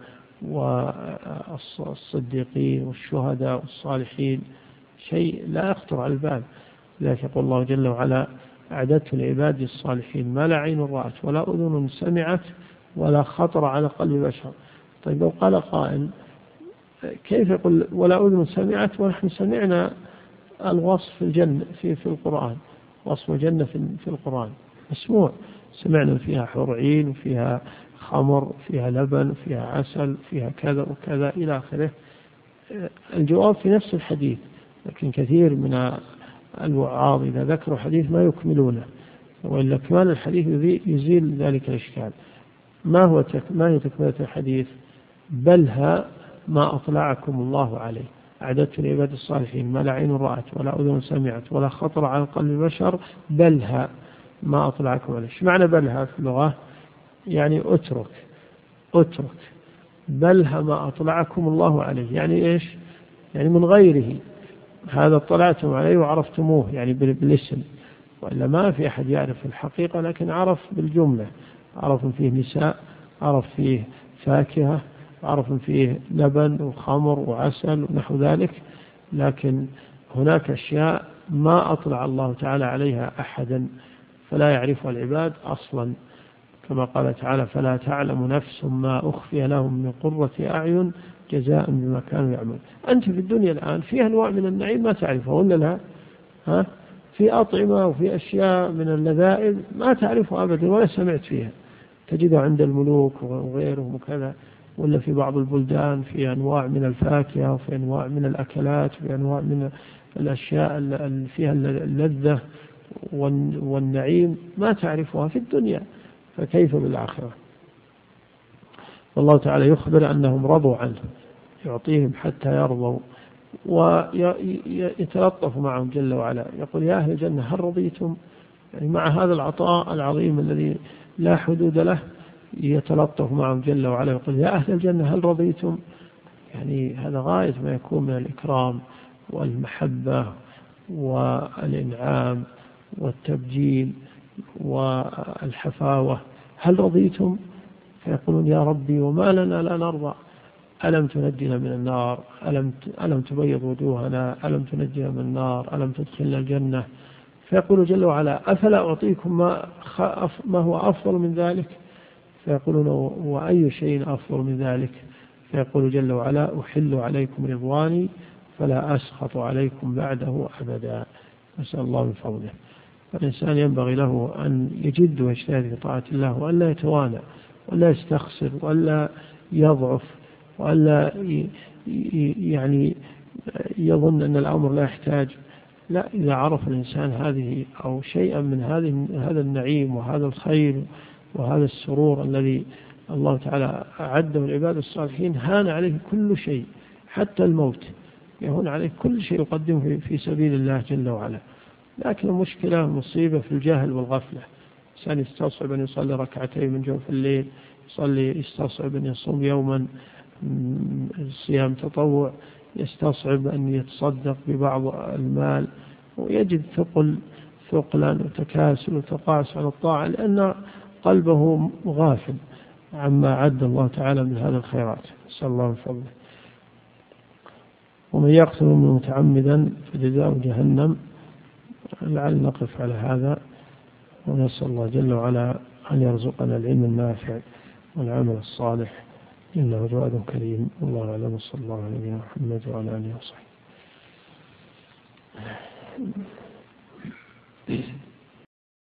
والصديقين والشهداء والصالحين؟ شيء لا يخطر على البال. لذلك يقول الله جل وعلا أعددت لعبادي الصالحين ما لا عين رأت ولا أذن سمعت ولا خطر على قلب بشر. طيب لو قال قائل كيف يقول ولا أذن سمعت ونحن سمعنا الوصف في الجنة في القرآن، وصف الجنة في القرآن مسموع، سمعنا فيها حور عين وفيها خمر وفيها لبن وفيها عسل وفيها كذا وكذا إلى آخره. الجواب في نفس الحديث، لكن كثير من الوعاظ إذا ذكروا حديث ما يكملونه، وإلا كمال الحديث يزيل ذلك الإشكال. ما هي تكملة الحديث؟ بلها ما أطلعكم الله عليه، أعددت لعباد الصالحين ما لا عين رأت ولا أذن سمعت ولا خطر على قلب بشر، بلها ما أطلعكم عليه. ايش معنى بلها في اللغة؟ يعني أترك بلها ما أطلعكم الله عليه، يعني إيش؟ يعني من غيره، هذا اطلعتم عليه وعرفتموه يعني بالاسم، وإلا ما في أحد يعرف الحقيقة، لكن عرف بالجملة، عرف فيه نساء، عرف فيه فاكهة، عرف فيه لبن وخمر وعسل ونحو ذلك، لكن هناك أشياء ما أطلع الله تعالى عليها أحدا، فلا يعرفها العباد أصلا، كما قال تعالى فلا تعلم نفس ما أخفي لهم من قرة أعين جزاء بما كانوا يعملون. أنت في الدنيا الآن في أنواع من النعيم ما تعرفها ولا لا؟ في أطعمة وفي أشياء من اللذائذ ما تعرفها أبدا ولا سمعت فيها، تجدها عند الملوك وغيرهم وكذا، ولا في بعض البلدان في أنواع من الفاكهة وفي أنواع من الأكلات وفي أنواع من الأشياء اللي فيها اللذة والنعيم ما تعرفها في الدنيا، فكيف بالآخرة؟ والله تعالى يخبر أنهم رضوا عنه، يعطيهم حتى يرضوا، ويتلطف معهم جل وعلا، يقول يا أهل الجنة هل رضيتم؟ يعني مع هذا العطاء العظيم الذي لا حدود له، يتلطف معهم جل وعلا ويقول يا أهل الجنة هل رضيتم؟ يعني هذا غاية ما يكون من الإكرام والمحبة والإنعام والتبجيل والحفاوة. هل رضيتم؟ فيقولون يا ربي وما لنا لا نرضى، ألم تنجنا من النار، ألم تبيض وجوهنا، ألم تنجنا من النار، ألم تدخلنا الجنة. فيقول جل وعلا أفلا أعطيكم ما هو أفضل من ذلك؟ فيقولون وأي شيء أفضل من ذلك؟ فيقول جل وعلا أحل عليكم رضواني فلا أسخط عليكم بعده أبدا. نسأل الله من فضله. فالإنسان ينبغي له أن يجد ويجتهد في طاعة الله، وألا يتوانى ولا يستخسر ولا يضعف ولا يعني يظن أن الأمر لا يحتاج. لا، إذا عرف الإنسان هذه أو شيئا من هذا النعيم وهذا الخير وهذا السرور الذي الله تعالى أعده العباد الصالحين، هان عليه كل شيء حتى الموت، يهون عليه كل شيء يقدمه في سبيل الله جل وعلا. لكن المشكلة مصيبة في الجهل والغفلة. الإنسان يستصعب أن يصلي ركعتين من جوف الليل، يستصعب أن يصوم يوما صيام تطوع، يستصعب أن يتصدق ببعض المال، ويجد ثقلا وتكاسل وتقاعس على الطاعة لأن قلبه غافل عما عد الله تعالى من هذا الخيرات. نسأل الله من فضله. ومن يقتل منه متعمدا فجزاؤه جهنم. لعل نقف على هذا، ونسأل الله جل وعلا أن يرزقنا العلم النافع والعمل الصالح، إنه جواد كريم. والله أعلم. صلى الله عليه وسلم وعلى آله وصحبه.